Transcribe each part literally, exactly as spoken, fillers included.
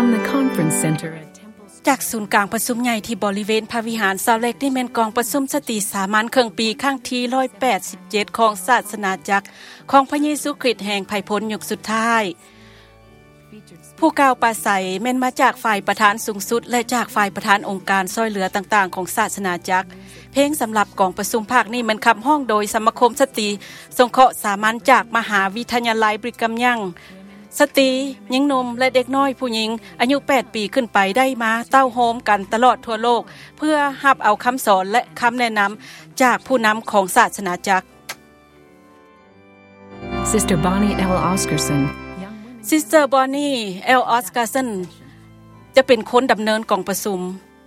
From the conference center at Temple จากศูนย์กลางประชุมใหญ่ที่บริเวณพระวิหารซาวเล็กนี่แม่นกองประชุมสติสามัญครึ่งปีครั้งที่หนึ่งร้อยแปดสิบเจ็ดของศาสนาจักรของพระเยซูคริสต์แห่งไผ่พ้นยุคสุดท้ายผู้กล่าวปราศัยแม่นมาจากฝ่ายประธานสูงสุดและจากฝ่ายประธานองค์การช่วยเหลือต่างๆของศาสนาจักรเพลงสำหรับกองประชุมภาคนี้มันขับห้องโดยสมาคมสตรีสงเคราะห์สามัญจากมหาวิทยาลัยบริกรมยังสตรีหญิงหนุ่มและเด็กน้อยผู้หญิงอายุแปดปีขึ้นไปได้มาเต้าโฮมกันตลอดทั่วโลกเพื่อรับเอาคำสอนและคำแนะนำจากผู้นำของศาสนาจักร Sister Bonnie L. Oscarson Sister Bonnie L. Oscarson จะเป็นคนดำเนินกองประชุม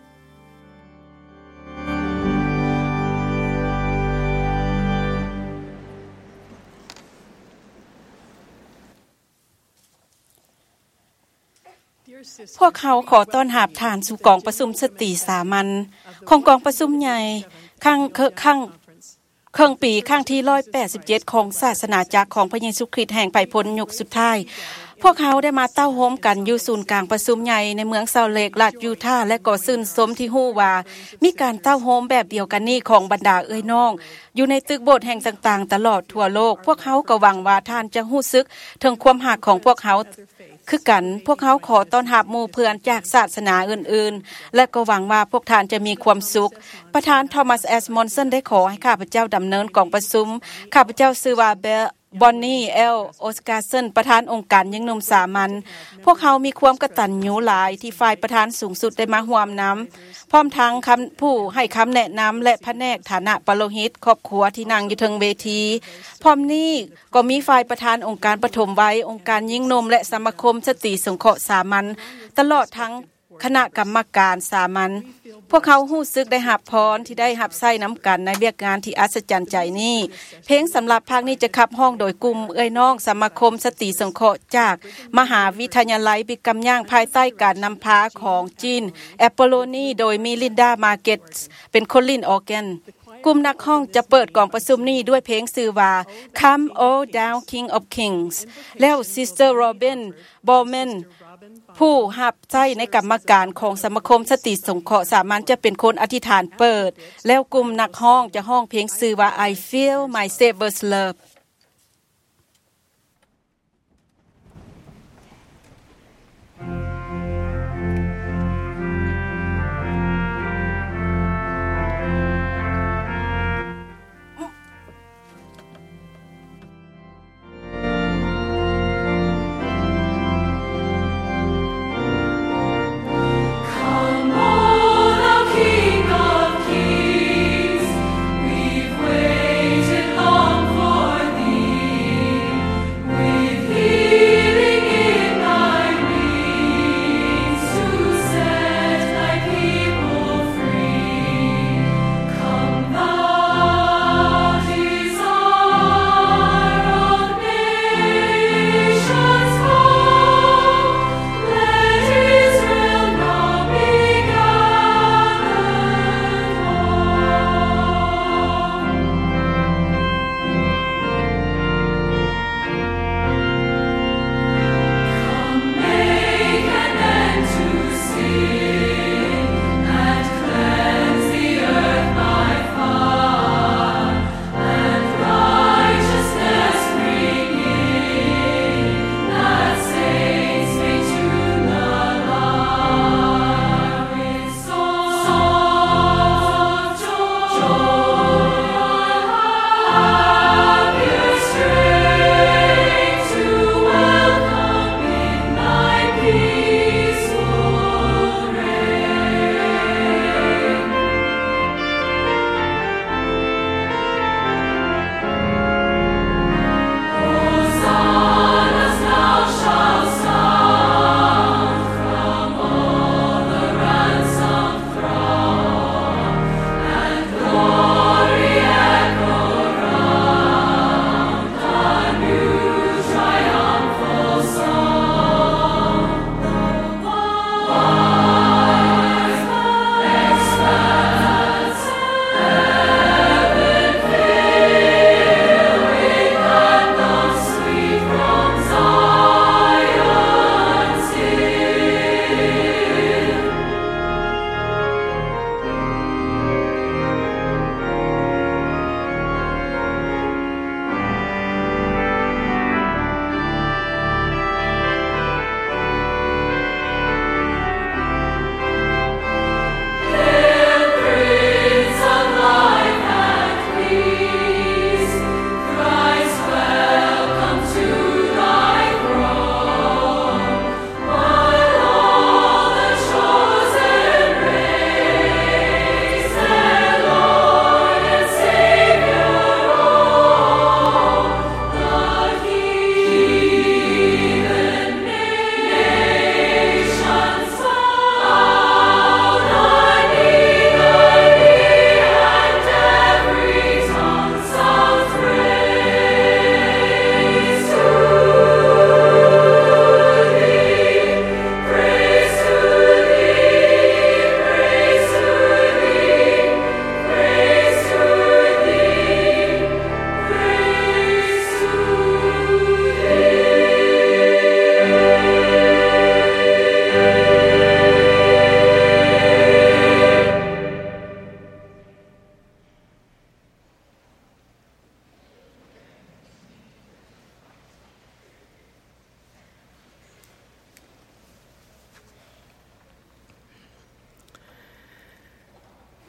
พวกเขาขอต้อนรับท่านสู่กองประชุมสตรีสามัญของกองประชุมใหญ่ครั้งครั้งครึ่งปีครั้งที่หนึ่งร้อยแปดสิบเจ็ดของศาสนาจักรของพระเยซูคริสต์แห่งไผ่พ้นยุคสุดท้ายพวกเขาได้มาเต้าโฮมกันอยู่ศูนย์กลางประชุมใหญ่ในเมืองซาวเลกรัฐยูทาห์และก็ซื่นสมที่ฮู้ว่ามีการเต้าโฮมแบบเดียวกันนี้ของบรรดาเอ้ยน้องอยู่ในตึกโบสถ์แห่งต่างๆตลอดทั่วโลกพวกเขาก็หวังว่าท่านจะฮู้สึกถึงความหักของพวกเขาคือกันพวกเขาขอต้อนรับหมู่เพื่อนจากศาสนาอื่นๆและก็หวังว่าพวกท่านจะมีความสุขประธานทอมัสแอสมอนสันได้ขอให้ข้าพเจ้าดำเนินกองประชุมข้าพเจ้าชื่อว่าเบลบอนนี่เอลออสการ์สันประธานองค์การหญิงหนุ่มสามัญพวกเขามีความกตัญญูหลายที่ฝ่ายประธานสูงสุดได้มาร่วมนำพร้อมทั้งคำผู้ให้คำแนะนำและแผนกฐานะปโลหิตครอบครัวที่นั่งอยู่เทิงเวทีพร้อมนี้ก็มีฝ่ายประธานองค์การปฐมวัยองค์การหญิงหนุ่มและสมาคมสตรีสงเคราะห์สามัญตลอดทั้งคณะกรรมการสามัญพวกเขารู้สึกได้รับพรที่ได้รับใช้น้ำกันในเวียกงานที่อัศจรรย์ใจนี้เพลงสำหรับภาคนี้จะขับห้องโดยกลุ่มเอ้ยน้องสมาคมสตรีสงเคราะห์จากมหาวิทยาลัยบริกรมยังภายใต้การนำพาของจีนแอปโปโลนีโดยมีลินดามาร์เก็ตเป็นคนลิ้นออร์แกนกลุ่มนักห้องจะเปิดกองประชุมนี้ด้วยเพลงชื่อว่า Come All Down King of Kings แล้ว Sister Robin Bowmanผู้รับใช้ในกรรมการของสมาคมสตรีสงเคราะห์สามัญจะเป็นคนอธิษฐานเปิดแล้วกลุ่มนักห้องจะห้องเพลงชื่อว่า I Feel My Savior's Love Waited long for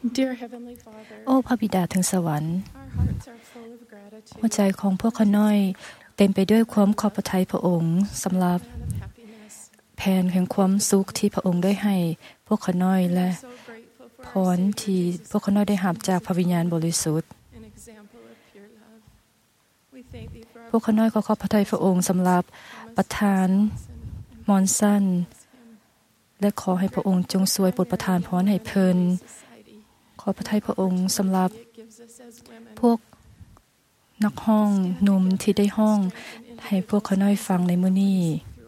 Dear Heavenly Father, โอ้พระบิดาถึงสวรรค์ our hearts are full of gratitude หัวใจของพวกข้าน้อยเต็มไปด้วยความขอบพระทัยพระองค์สำหรับ and of happiness. แผนแห่งความสุขที่พระองค์ได้ให้พวกข้าน้อยและ So grateful พ for ร our ที่ Savior พวกข้าน้อยได้รับจากพระวิญญาณบริสุทธิ์ an example of pure love. We thank thee for พวกข้าน้อยขอขอบพระทัยพระองค์สำหรับประธานมอนสันและขอให้พระองค์จงช่วยโปรดประทานพรให้เพิ่นขอพระทัยพระองค์สำหรับพวกนักห้องหนุ่มที่ได้ห้องให้พวกเขาน้อยฟังในมื้อนี้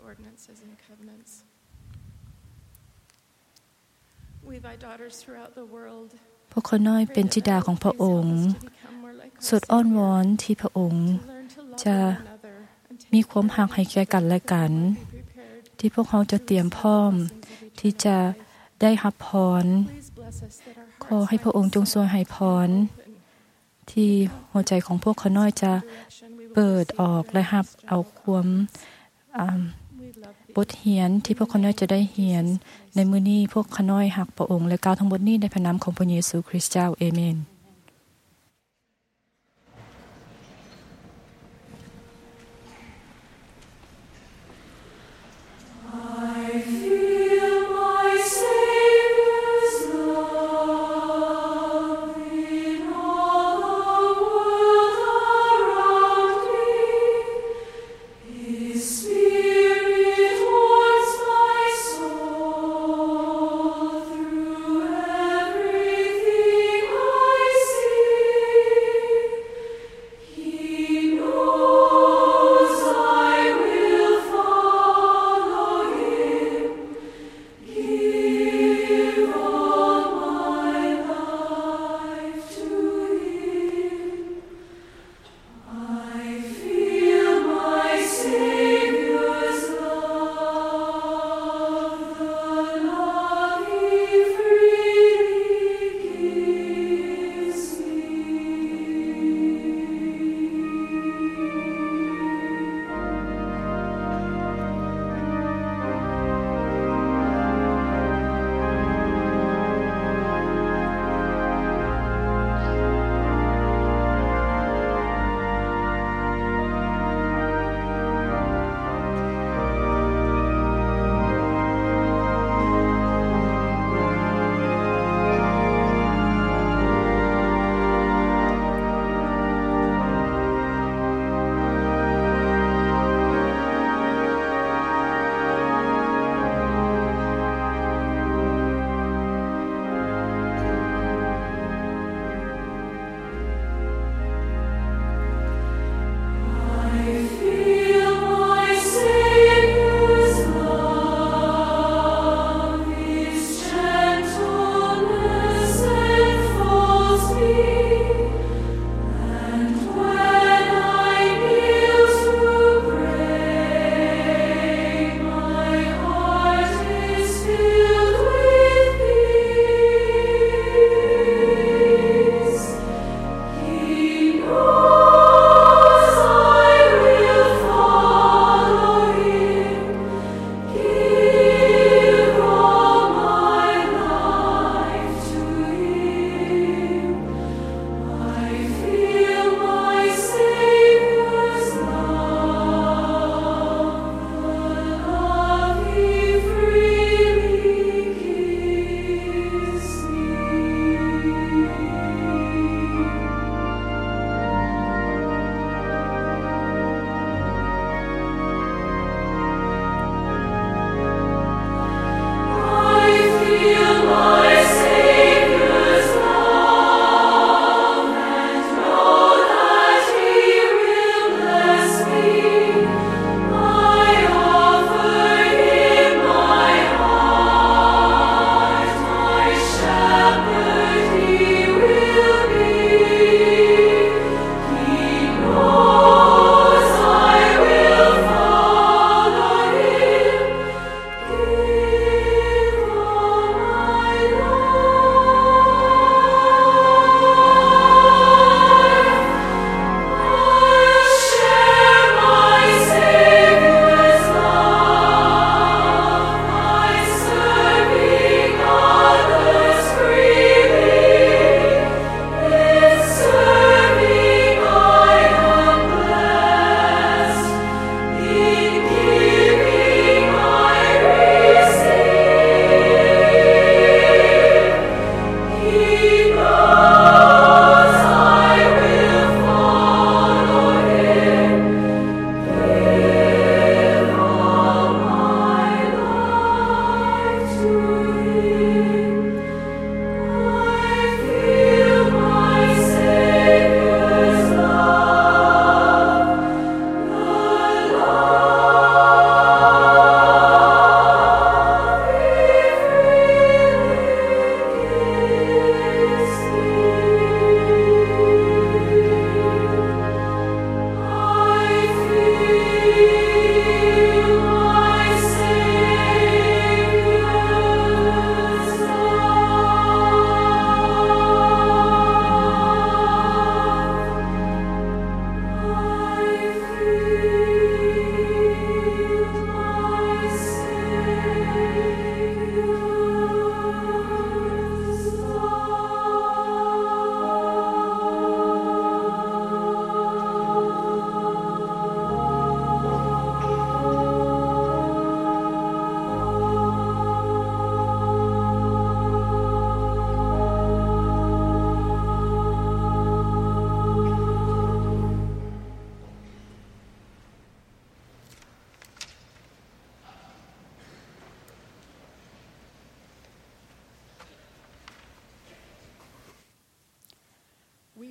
พวกเขาน้อยเป็นธิดาของพระองค์สุดอ้อนวอนที่พระองค์จะมีความหักให้แก่กันและกันที่พวกเขาจะเตรียมพร้อมที่จะได้รับพรขอให้พระองค์จงทรงให้พรที่หัวใจของพวกเขาน้อยจะเปิดออกและรับเอาความบทเรียนที่พวกเขาน้อยจะได้เรียนในมื้อนี้พวกเขาน้อยรักพระองค์และกล่าวทั้งหมดนี้ในพระนามของพระเยซูคริสต์เจ้าเอเมน Through everything I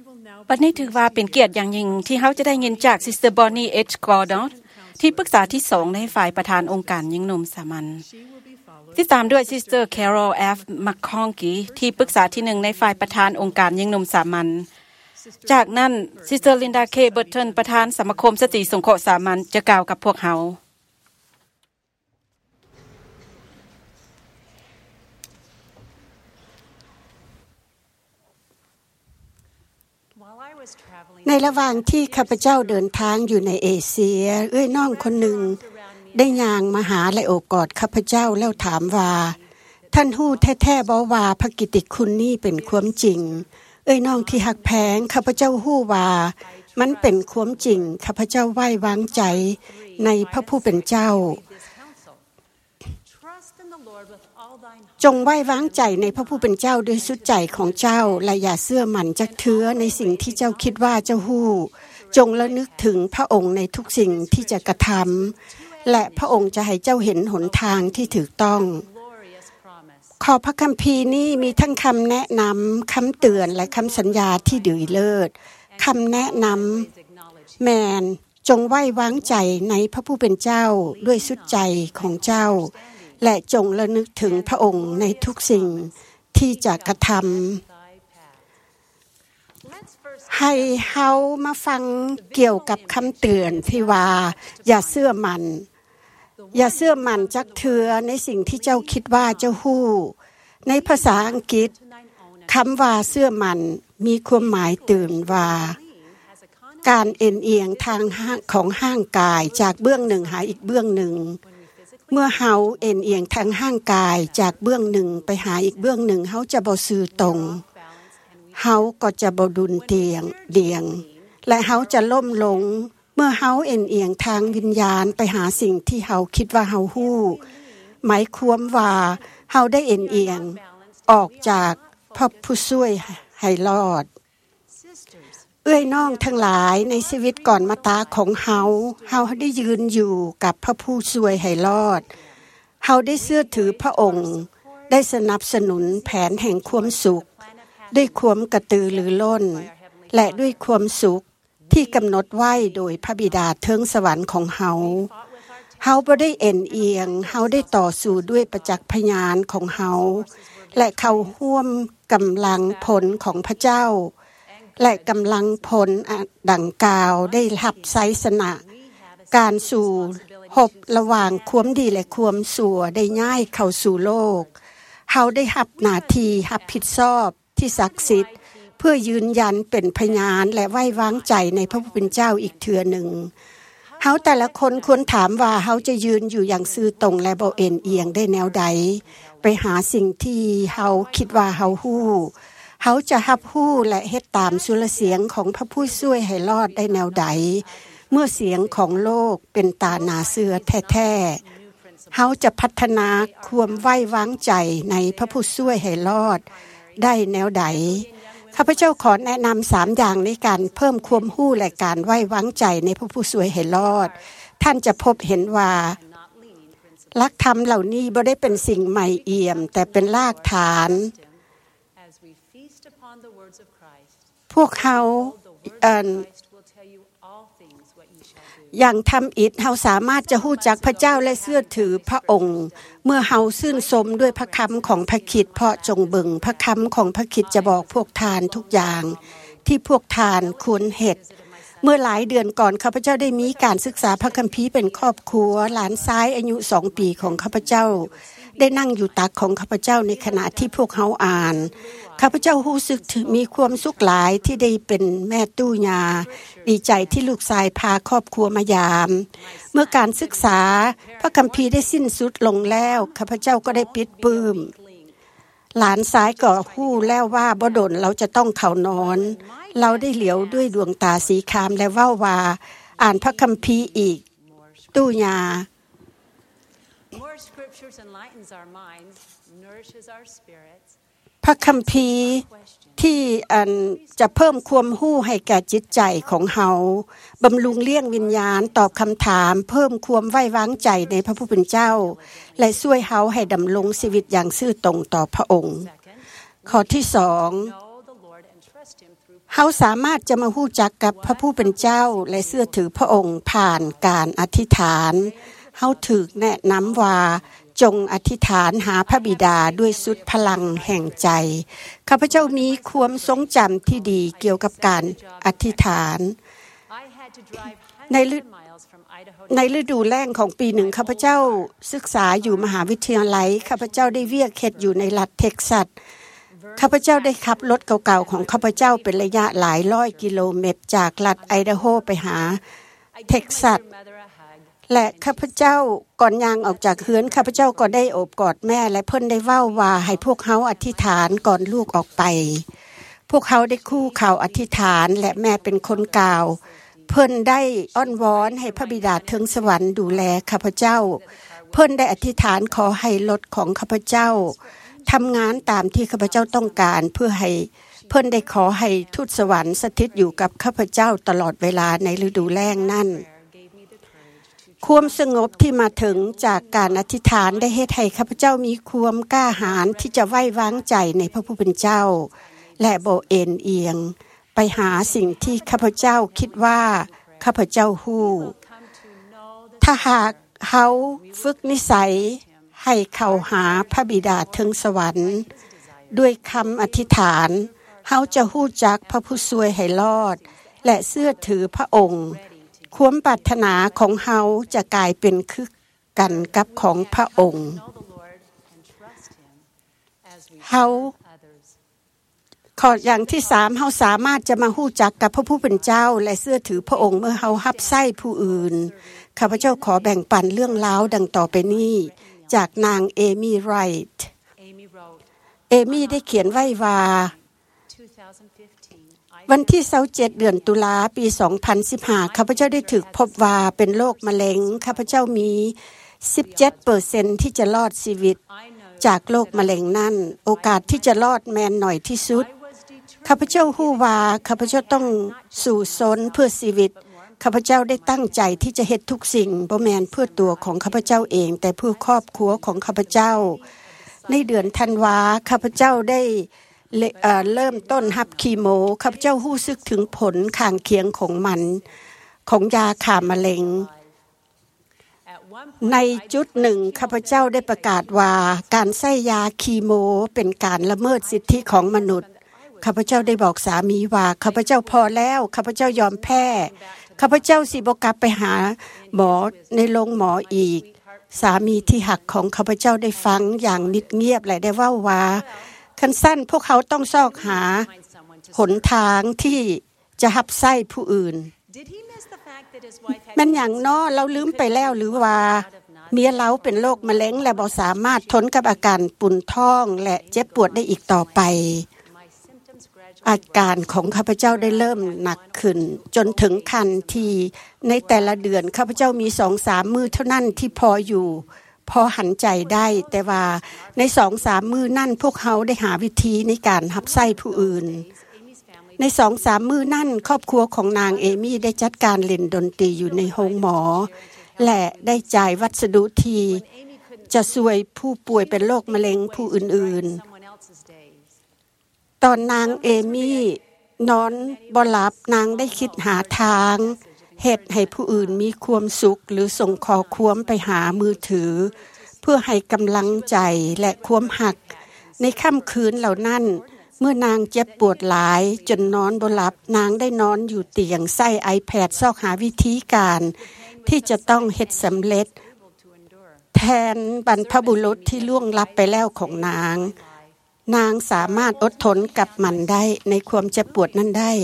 บัดนี้ถือว่าเป็นเกียรติอย่างยิ่งที่เฮาจะได้ยินจาก Sister Bonnie H. Gordon ที่ปรึกษาที่สองในฝ่ายประธานองค์การหญิงหนุ่มสามัญที่ตามด้วย Sister Carol F. McConkie ที่ปรึกษาที่หนึ่งในฝ่ายประธานองค์การหญิงหนุ่มสามัญจากนั้น Sister Linda K. Burton ประธานสมาคมสตรีสงเคราะห์สามัญจะกล่าวกับพวกเฮาในระหว่างที่ข้าพเจ้าเดินทางอยู่ในเอเชียเอ้ยน้องคนหนึ่งได้ย่างมาหาและโอบกอดข้าพเจ้าแล้วถามว่าท่านฮู้แท้ๆบ่ว่าพระกิตติคุณนี้เป็นความจริงเอ้ยน้องที่ฮักแพงข้าพเจ้าฮู้ว่ามันเป็นความจริงข้าพเจ้าไว้วางใจในพระผู้เป็นเจ้าจงไว้วางใจในพระผู้เป็นเจ้าด้วยสุดใจของเจ้าและอย่าเชื่อมั่นจักเทื่อในสิ่งที่เจ้าคิดว่าเจ้าฮู้จงระลึกถึงพระองค์ในทุกสิ่งที่จะกระทำและพระองค์จะให้เจ้าเห็นหนทางที่ถูกต้องขอพระคัมภีร์นี้มีทั้งคำแนะนำคำเตือนและคำสัญญาที่ดีเลิศคำแนะนำแมนจงไว้วางใจในพระผู้เป็นเจ้าด้วยสุดใจของเจ้าและจงระลึกถึงพระองค์ในทุกสิ่งที่จะกระทำให้เฮามาฟังเกี่ยวกับคำเตือนที่ว่าอย่าเชื่อมั่นอย่าเชื่อมั่นจักเทื่อในสิ่งที่เจ้าคิดว่าเจ้าฮู้ในภาษาอังกฤษคำว่าเชื่อมั่นมีความหมายตื่นว่าการเอ็นเอียงทางของร่างกายจากเบื้องหนึ่งหาอีกเบื้องหนึ่งเมื่อเฮาเอ็นเอียงทางร่างกายจากเบื้องหนึ่งไปหาอีกเบื้องหนึ่งเฮาจะบ่ซื่อตรงเฮาก็จะบ่ดุลเตียงเดียงและเฮาจะล่มลงเมื่อเฮาเอ็นเอียงทางวิญญาณไปหาสิ่งที่เฮาคิดว่าเฮาฮู้หมายความว่าเฮาได้เอ็นเอียงออกจากพระผู้ช่วยให้รอดเอื้อยน้องทั้งหลายในชีวิตก่อนมาตาของเฮาเฮาได้ยืนอยู่กับพระผู้ช่วยให้รอดเฮาได้เชื่อถือพระองค์ได้สนับสนุนแผนแห่งความสุขด้วยความกระตือรือร้นและด้วยความสุขที่กำหนดไว้โดยพระบิดาเทิงสวรรค์ของเฮาเฮาบ่ได้เอ็นเอียงเฮาได้ต่อสู้ด้วยประจักษ์พยานของเฮาและเข้าร่วมกำลังผลของพระเจ้าและกำลังผลดังกล่าวได้รับไสสนะการสู่หบระหว่างความดีและความชั่วได้ย้ายเข้าสู่โลกเฮาได้รับหน้าที่รับผิดชอบที่ศักดิ์สิทธิ์เพื่อยืนยันเป็นพยานและไว้วางใจในพระผู้เป็นเจ้าอีกเทื่อหนึ่งเฮาแต่ละคนควรถามว่าเฮาจะยืนอยู่อย่างซื่อตรงและบ่เอ็นเอียงได้แนวใดไปหาสิ่งที่เฮาคิดว่าเฮาฮู้เฮาจะรับรู้และเฮ็ดตามสุรเสียงของพระผู้ช่วยให้รอดได้แนวใดเมื่อเสียงของโลกเป็นตาหนาเสือแท้ๆเฮาจะพัฒนาความไว้วางใจในพระผู้ช่วยให้รอดได้แนวใดข้าพเจ้าขอแนะนำสามอย่างในการเพิ่มความรู้และการไว้วางใจในพระผู้ช่วยให้รอดท่านจะพบเห็นว่าหลักธรรมเหล่านี้บ่ได้เป็นสิ่งใหม่เอี่ยมแต่เป็นรากฐานพวกเขาเอ่ออย่างทำอิฐเฮาสามารถจะฮู้จักพระเจ้าและเชื่อถือพระองค์เมื่อเฮาชื่นชมด้วยพระคำของพระคริสต์เพราะจงเบิ่งพระคำของพระคริสต์จะบอกพวกทานทุกอย่างที่พวกทานควรเฮ็ดเมื่อหลายเดือนก่อนข้าพเจ้าได้มีการศึกษาพระคัมภีร์เป็นครอบครัวหลานชายอายุสองปีของข้าพเจ้าได้นั่งอยู่ตักของข้าพเจ้าในขณะที่พวกเขาอ่านข้าพเจ้ารู้สึกถึงมีความสุขหลายที่ได้เป็นแม่ตู้ยาดีใจที่ลูกชายพาครอบครัวมายามเมื่อการศึกษาพระคัมภีร์ได้สิ้นสุดลงแล้วข้าพเจ้าก็ได้ปิดปลื้มหลานชายก็ฮู้แล้วว่าบ่ดนเราจะต้องเข้านอนเราได้เหลียวด้วยดวงตาสีครามและเว้าว่าอ่านพระคัมภีร์อีกตู้ยาพระคัมภีร์ที่อันจะเพิ่มความรู้ให้แก่จิตใจของเฮาบำรุงเลี้ยงวิญญาณตอบคำถามเพิ่มความไว้วางใจในพระผู้เป็นเจ้าและช่วยเฮาให้ดำรงชีวิตอย่างซื่อตรงต่อพระองค์ข้อที่สองเฮาสามารถจะมาฮู้จักกับพระผู้เป็นเจ้าและเชื่อถือพระองค์ผ่านการอธิษฐานเฮาถูกแนะนำว่าจงอธิษฐานหาพระบิดาด้วยสุดพลังแห่งใจข้าพเจ้ามีความทรงจำที่ดีเกี่ยวกับการอธิษฐานในฤดูในฤดูแล้งของปีหนึ่งข้าพเจ้าศึกษาอยู่มหาวิทยาลัยข้าพเจ้าได้เวียกเฮ็ดอยู่ในรัฐเท็กซัสข้าพเจ้าได้ขับรถเก่าๆของข้าพเจ้าเป็นระยะหลายร้อยกิโลเมตรจากรัฐไอดาโฮไปหาเท็กซัสและข้าพเจ้าก่อนย่างออกจากเฮือนข้าพเจ้าก็ได้โอบกอดแม่และเพิ่นได้เว้าว่าให้พวกเฮาอธิษฐานก่อนลูกออกไปพวกเขาได้คู่เข่าอธิษฐานและแม่เป็นคนกล่าวเพิ่นได้อ้อนวอนให้พระบิดาเทิงสวรรค์ดูแลข้าพเจ้าเพิ่นได้อธิษฐานขอให้รถของข้าพเจ้าทำงานตามที่ข้าพเจ้าต้องการเพื่อให้เพิ่นได้ขอให้ทูตสวรรค์สถิตอยู่กับข้าพเจ้าตลอดเวลาในฤดูแล้งนั้นความสงบที่มาถึงจากการอธิษฐานได้เฮ็ดให้ข้าพเจ้ามีความกล้าหาญที่จะไว้วางใจในพระผู้เป็นเจ้าและบ่เอ็นเอียงไปหาสิ่งที่ข้าพเจ้าคิดว่าข้าพเจ้าฮู้ถ้าหากเฮาฝึกนิสัยให้เข้าหาพระบิดาเทิงสวรรค์ด้วยคำอธิษฐานเฮาจะฮู้จักพระผู้ช่วยให้รอดและเชื่อถือพระองค์ความปรารถนาของเฮาจะกลายเป็นคือกันกับของพระองค์เฮาข้ออย่างที่สามเฮาสามารถจะมาฮู้จักกับพระผู้เป็นเจ้าและเชื่อถือพระองค์เมื่อเฮารับใช้ผู้อื่นข้าพเจ้าขอแบ่งปันเรื่องราวดังต่อไปนี้จากนางเอมี่ไรท์เอมี่ได้เขียนไว้ว่าวันที่ยี่สิบเจ็ดเดือนตุลาปีสองพันสิบห้าข้าพเจ้าได้ถูกพบว่าเป็นโรคมะเร็งข้าพเจ้ามี สิบเจ็ดเปอร์เซ็นต์ ที่จะรอดชีวิตจากโรคมะเร็งนั้นโอกาสที่จะรอดแม่นน้อยที่สุดข้าพเจ้าฮู้ว่าข้าพเจ้าต้องสู้ซนเพื่อชีวิตข้าพเจ้าได้ตั้งใจที่จะเฮ็ดทุกสิ่งบ่แม่นเพื่อตัวของข้าพเจ้าเองแต่เพื่อครอบครัวของข้าพเจ้าในเดือนธันวาข้าพเจ้าได้เอ่อเริ่มต้นรับคีโมข้าพเจ้ารู้สึกถึงผลข้างเคียงของมันของยาฆ่ามะเร็งในจุดหนึ่งข้าพเจ้าได้ประกาศว่าการใช้ยาคีโมเป็นการละเมิดสิทธิของมนุษย์ข้าพเจ้าได้บอกสามีว่าข้าพเจ้าพอแล้วข้าพเจ้ายอมแพ้ข้าพเจ้าสิบ่กลับไปหาหมอในโรงหมออีกสามีที่หักของข้าพเจ้าได้ฟังอย่างนิดเงียบและได้เว้าว่าคันสั้นพวกเขาต้องซอกหาหนทางที่จะรับใช้ผู้อื่นมันอย่างน้อเราลืมไปแล้วหรือว่าเมียเราเป็นโรคมะเร็งและบ่สามารถทนกับอาการปุ่นท้องและเจ็บปวดได้อีกต่อไปอาการของข้าพเจ้าได้เริ่มหนักขึ้นจนถึงขั้นที่ในแต่ละเดือนข้าพเจ้ามี สองถึงสาม มื้อเท่านั้นที่พออยู่พอหันใจได้แต่ว่าใน สองถึงสาม มื้อนั่นพวกเขาได้หาวิธีในการรับใช้ผู้อื่นใน สองถึงสาม มื้อนั่นครอบครัวของนางเอมี่ได้จัดการเล่นดนตรีอยู่ในโรงหมอและได้จ่ายวัสดุที่จะช่วยผู้ป่วยเป็นโรคมะเร็งผู้อื่นๆตอนนางเอมี่นอนบ่หลับนางได้คิดหาทางเฮ็ดให้ผู้อื่นมีความสุขหรือส่งข้อความไปหามือถือเพื่อให้กำลังใจและความหักในค่ำคืนเหล่านั้นเมื่อนางเจ็บปวดหลายจนนอนบ่หลับนางได้นอนอยู่เตียงใช้ iPad ซอกหาวิธีการที่จะต้องเฮ็ดสำเร็จแทนบรรพบุรุษที่ล่วงลับไปแล้วของนางนางสามารถอดทนกับมันได้ในความเจ็บปวดนั้นได้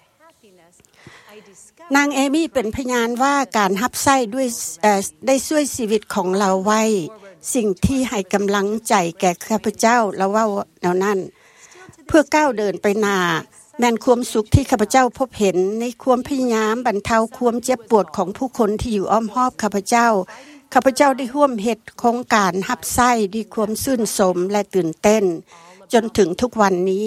นางเอมี่เป็นพยานว่าการรับใช้ด้วยได้ช่วยชีวิตของเราไว้สิ่งที่ให้กำลังใจแก่ข้าพเจ้าและว่าแนวนั้นเพื่อก้าวเดินไปหน้าแม้นความสุขที่ข้าพเจ้าพบเห็นในความพยายามบรรเทาความเจ็บปวดของผู้คนที่อยู่อ้อมรอบข้าพเจ้าข้าพเจ้าได้ร่วมเฮ็ดโครงการรับใช้ด้วยความชื่นชมและตื่นเต้นจนถึงทุกวันนี้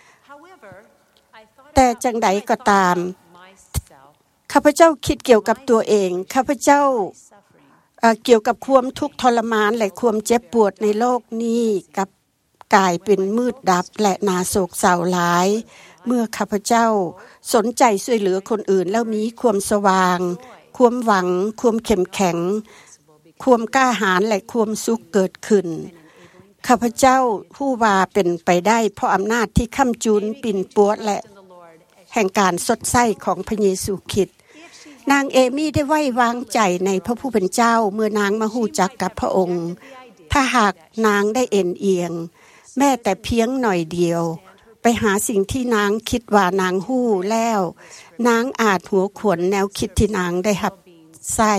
แต่จังใดก็ตามข้าพเจ้าคิดเกี่ยวกับตัวเองข้าพเจ้าเอ่อเกี่ยวกับความทุกข์ทรมานและความเจ็บปวดในโลกนี้กับกลายเป็นมืดดับและน่าโศกเศร้าหลายเมื่อข้าพเจ้าสนใจช่วยเหลือคนอื่นแล้วมีความสว่างความหวังความเข้มแข็งความกล้าหาญและความสุขเกิดขึ้นข้าพเจ้าผู้ว่าเป็นไปได้เพราะอำนาจที่ค้ำจุนปิ่นปัวและแห่งการสดใสของพระเยซูคริสต์นางเอมี่ได้ไว้วางใจในพระผู้เป็นเจ้าเมื่อนางมาฮู้จักกับพระองค์ถ้าหากนางได้เอ็นเอียงแม้แต่เพียงหน่อยเดียวไปหาสิ่งที่นางคิดว่านางฮู้แล้วนางอาจหัวขวนแนวคิดที่นางได้รับใส่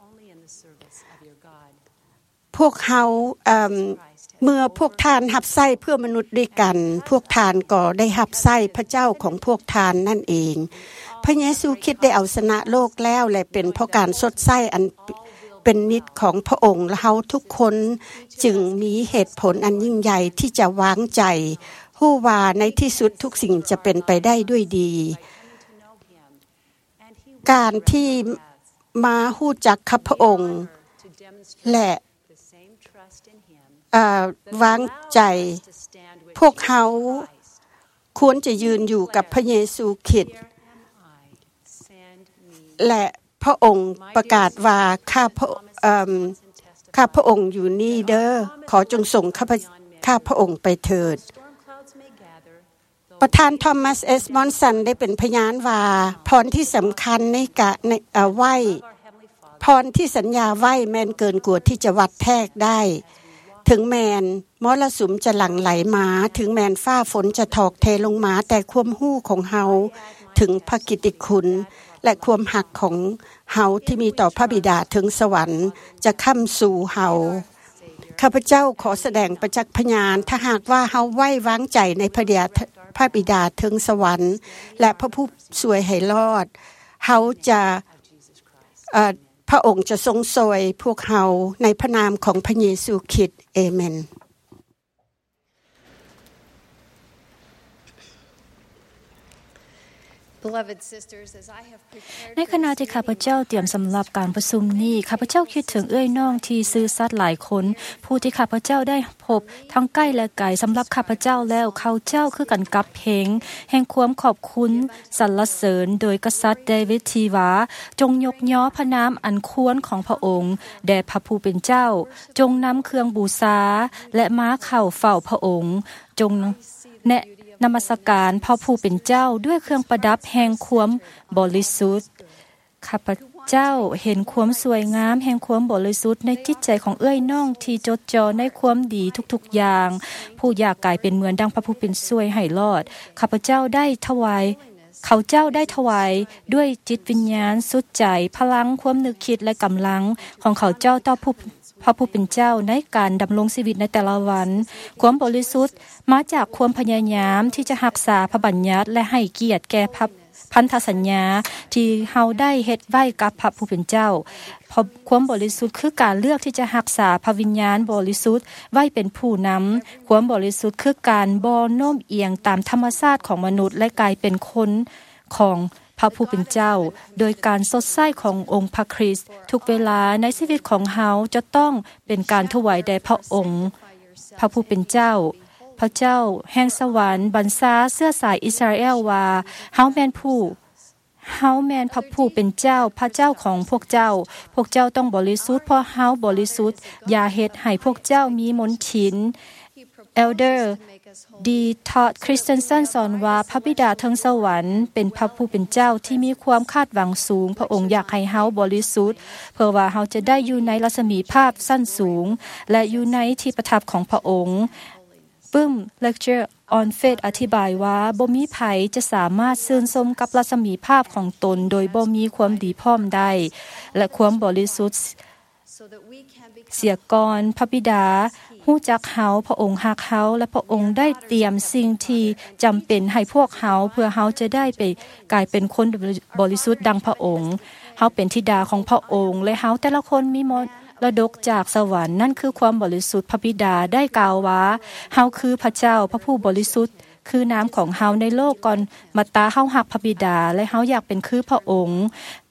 พวกเฮาเอ่อเมื่อพวกทานรับใส่เพื่อมนุษย์ด้วยกันพวกทานก็ได้รับใส่พระเจ้าของพวกทานนั่นเองพระเยซูคริสต์ได้เอาชนะโลกแล้วและเป็นเพราะการสดใสอันเป็นนิจของพระองค์และเฮาทุกคนจึงมีเหตุผลอันยิ่งใหญ่ที่จะวางใจฮู้ว่าในที่สุดทุกสิ่งจะเป็นไปได้ด้วยดีการที่มาฮู้จักกับพระองค์และอ่าวางใจพวกเฮาควรจะยืนอยู่กับพระเยซูคริสต์และพระองค์ประกาศว่าข้าพระเอ่อข้าพระองค์อยู่นี่เด้อขอจงส่งข้าพข้าพระองค์ไปเถิดประธานทอมัสเอสมอนสันได้เป็นพยานว่าพรที่สำคัญในกะในเอาไว้พรที่สัญญาไว้แม่นเกินกว่าที่จะวัดแทกได้ถึงแมนมรสุมจะหลั่งไหลมาถึงแมนฟ้าฝนจะถอกเทลงมาแต่ความฮู้ของเฮาถึงพระกิตติคุณและความหักของเฮาที่มีต่อพระบิดาถึงสวรรค์จะค้ำสู่เฮาข้าพเจ้าขอแสดงประจักษ์พยานถ้าหากว่าเฮาไว้วางใจในพระบิดาพระบิดาถึงสวรรค์และพระผู้ช่วยให้รอดเฮาจะเอ่อพระองค์จะทรงช่วยพวกเฮาในพระนามของพระเยซูคริสต์เอเมนในขณะที่ข้าพเจ้าเตรียมสำหรับการประชุมนี้ข้าพเจ้าคิดถึงเอื้อยน้องที่ซื่อสัตย์หลายคนผู้ที่ข้าพเจ้าได้พบทั้งใกล้และไกลสำหรับข้าพเจ้าแล้วเขาเจ้าคือกันกับเพลงแห่งความขอบคุณสรรเสริญโดยกษัตริย์เดวิดทีวาจงยกย่อพระนามอันควรของพระองค์แด่พระผู้เป็นเจ้าจงนำเครื่องบูชาและม้าเข้าเฝ้าพระองค์จงแนะนมัสการพระผู้เป็นเจ้าด้วยเครื่องประดับแห่งความบริสุทธิ์ข้าพเจ้าเห็นความสวยงามแห่งความบริสุทธิ์ในจิตใจของเอื้อยน้องที่จดจ่อในความดีทุกๆอย่างผู้อยากกลายเป็นเหมือนดังพระผู้เป็นช่วยให้รอดข้าพเจ้าได้ถวายเขาเจ้าได้ถวายด้วยจิตวิญญาณสุดใจพลังความนึกคิดและกำลังของเขาเจ้าต่อผู้พระผู้เป็นเจ้าในการดำรงชีวิตในแต่ละวันความบริสุทธิ์มาจากความพยายามที่จะรักษาพระบัญญัติและให้เกียรติแก่พันธสัญญาที่เฮาได้เฮ็ดไว้กับพระผู้เป็นเจ้าเพราะความบริสุทธิ์คือการเลือกที่จะรักษาพระวิญญาณบริสุทธิ์ไว้เป็นผู้นำความบริสุทธิ์คือการบ่โน้มเอียงตามธรรมชาติของมนุษย์และกลายเป็นคนของพระผู้เป็นเจ้าโดยการสดใสขององค์พระคริสต์ทุกเวลาในชีวิตของเฮาจะต้องเป็นการถวายแด่พระองค์พระผู้เป็นเจ้าพระเจ้าแห่งสวรรค์บัญชาเสื้อสายอิสราเอลว่าเฮาแม่นผู้เฮาแม่นพระผู้เป็นเจ้าพระเจ้าของพวกเจ้าพวกเจ้าต้องบริสุทธิ์เพราะเฮาบริสุทธิ์อย่าเฮ็ดให้พวกเจ้ามีมนทินElder ดีทอดคริสเตนสันสอนว่าพระบิดาเทิงสวรรค์เป็นพระผู้เป็นเจ้าที่มีความคาดหวังสูงพระองค์อยากให้เฮาบริสุทธิ์เพื่อว่าเฮาจะได้อยู่ในรัศมีภาพสั้นสูงและอยู่ในที่ประทับของพระองค์ปึ้ม Lecture on Faith อธิบายว่าบ่มีไผจะสามารถซื่นชมกับรัศมีภาพของตนโดยบ่มีความดีพร้อมได้และความบริสุทธิ์เสียก่อนพระบิดาฮู้จักเฮาพระองค์ฮักเฮาและพระองค์ได้เตรียมสิ่งที่จำเป็นให้พวกเฮาเพื่อเฮาจะได้ไปกลายเป็นคนบริสุทธิ์ดังพระองค์เฮาเป็นธิดาของพระองค์และเฮาแต่ละคนมีมรดกจากสวรรค์นั่นคือความบริสุทธิ์พระบิดาได้กล่าวว่าเฮาคือพระเจ้าพระผู้บริสุทธิ์คือน้ำของเฮาในโลกก่อนมาตาเฮาฮักพระบิดาและเฮาอยากเป็นคือพระองค์พ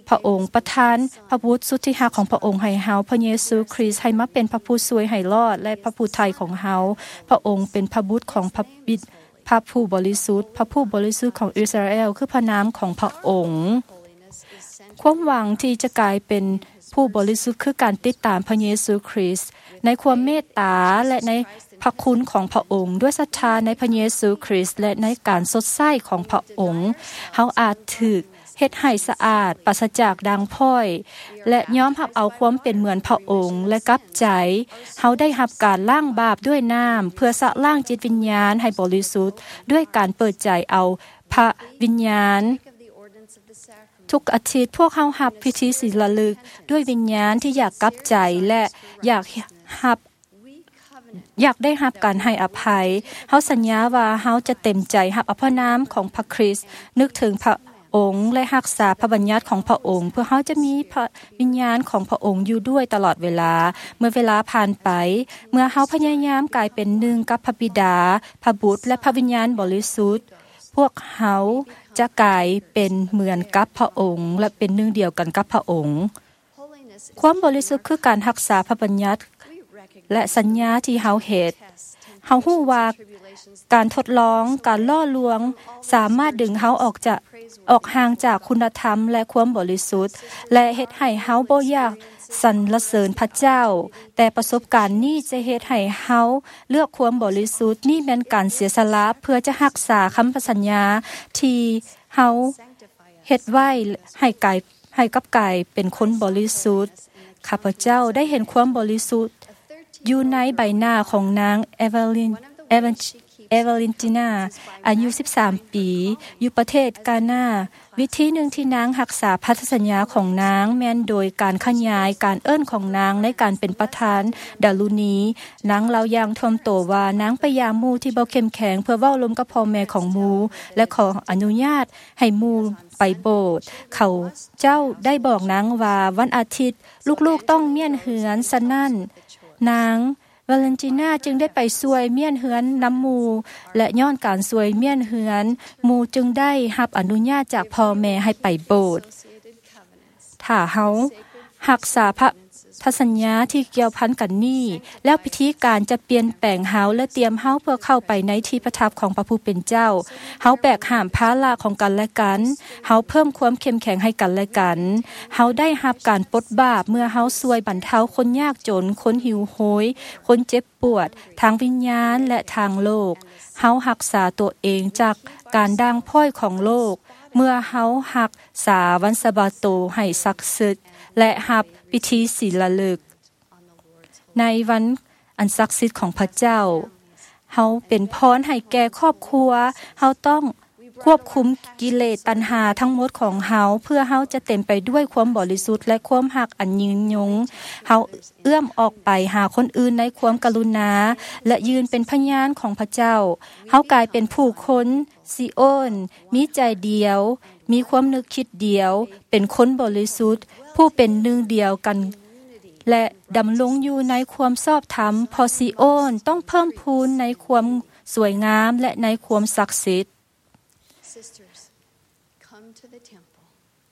พระองค์ประทานพระบุตรสุดที่รักของพระองค์ให้เฮาพระเยซูคริสต์ให้มาเป็นพระผู้ช่วยให้รอดและพระผู้ไถ่ของเฮาพระองค์เป็นพระบุตรของพระบิดพระผู้บริสุทธิ์พระผู้บริสุทธิ์ของอิสราเอลคือพระนามของพระองค์ความหวังที่จะกลายเป็นผู้บริสุทธิ์คือการติดตามพระเยซูคริสต์ในความเมตตาและในพระคุณของพระองค์ด้วยศรัทธาในพระเยซูคริสต์และในการสดใสของพระองค์เฮาอาจถูกเฮ็ดให้สะอาดปราศจากด่างพร้อยและยอมรับเอาความเป็นเหมือนพระองค์และกลับใจเฮาได้รับการล้างบาปด้วยน้ำเพื่อสะล้างจิตวิญญาณให้บริสุทธิ์ด้วยการเปิดใจเอาพระวิญญาณทุกอาทิตย์พวกเฮารับพิธีศีลลึกด้วยวิญญาณที่อยากกลับใจและอยากรับอยากได้รับการให้อภัยเฮาสัญญาว่าเฮาจะเต็มใจรับพระนามของพระคริสต์นึกถึงพระองค์และรักษาพระบัญญัติของพระองค์เพื่อเฮาจะมีพระวิญญาณของพระองค์อยู่ด้วยตลอดเวลาเมื่อเวลาผ่านไปเมื่อเฮาพยายามกลายเป็นหนึ่งกับพระบิดาพระบุตรและพระวิญญาณบริสุทธิ์พวกเฮาจะกลายเป็นเหมือนกับพระองค์และเป็นหนึ่งเดียวกันกับพระองค์ความบริสุทธิ์คือการรักษาพระบัญญัติและสัญญาที่เฮาเฮ็ดเฮาฮู้ว่าการทดลองการล่อลวงสามารถดึงเฮาออกจากออกห่างจากคุณธรรมและความบริสุทธิ์และเฮ็ดให้เฮาบ่อยากสรรเสริญพระเจ้าแต่ประสบการณ์นี้จะเฮ็ดให้เฮาเลือกความบริสุทธิ์นี่แม่นการเสียสละเพื่อจะรักษาคำสัญญาที่เฮาเฮ็ดไว้ให้กายให้กับกายเป็นคนบริสุทธิ์ข้าพเจ้าได้เห็นความบริสุทธิ์อยู่ในใบหน้าของนางเอเวลินเอเวนเอเวลินตินาอายุสิบสามปีอยู่ประเทศกานาวิธีหนึ่งที่นางรักษาพันธสัญญาของนางแม้นโดยการขยายการเอิ้นของนางในการเป็นประธานดารุณีนางเล่าอย่างถ่อมโตว่านางพยายามหมู่ที่บ่เข้มแข็งเพื่อเว้าลมกับพ่อแม่ของหมู่และขออนุญาตให้หมู่ไปโบสถ์เขาเจ้าได้บอกนางว่าวันอาทิตย์ลูกๆต้องเมียนเหือนซะนั่นนางวาเลนติน่าจึงได้ไปช่วยเมียนเหือนน้ำหมู่และย้อนการช่วยเมียนเหือนหมู่จึงได้รับอนุญาตจากพ่อแม่ให้ไปโบสถ์ถ้าเฮารักษาพระสัญญาที่เกี่ยวพันกันนี้แล้วพิธีการจะเปลี่ยนแปลงเฮาและเตรียมเฮาเพื่อเข้าไปในที่ประทับของพระผู้เป็นเจ้าเฮาแบกหามภาระของกันและกันเฮาเพิ่มความเข้มแข็งให้กันและกันเฮาได้รับการปลดบาปเมื่อเฮาช่วยบรรเทาคนยากจนคนหิวโหยคนเจ็บปวดทางวิญญาณและทางโลกเฮารักษาตัวเองจากการด่างพร้อยของโลกเมื่อเฮารักษาวันสะบาโตให้ศักดิ์สิทธิ์และรับพิธีศีลฤกษ์ในวันอันศักดิ์สิทธิ์ของพระเจ้าเฮาเป็นพรให้แก่ครอบครัวเฮาต้องควบคุมกิเลสตัณหาทั้งหมดของเฮาเพื่อเฮาจะเต็มไปด้วยความบริสุทธิ์และความรักอันยืนยงเฮาเอื้อมออกไปหาคนอื่นในความกรุณาและยืนเป็นพยานของพระเจ้าเฮากลายเป็นผู้คนซิโอนมีใจเดียวมีความนึกคิดเดียวเป็นคนบริสุทธิ์ผู้เป็นหนึ่งเดียวกันและดำรงอยู่ในความชอบธรรมพอซิโอนต้องเพิ่มพูนในความสวยงามและในความศักดิ์สิทธิ์ Sisters, come to the temple.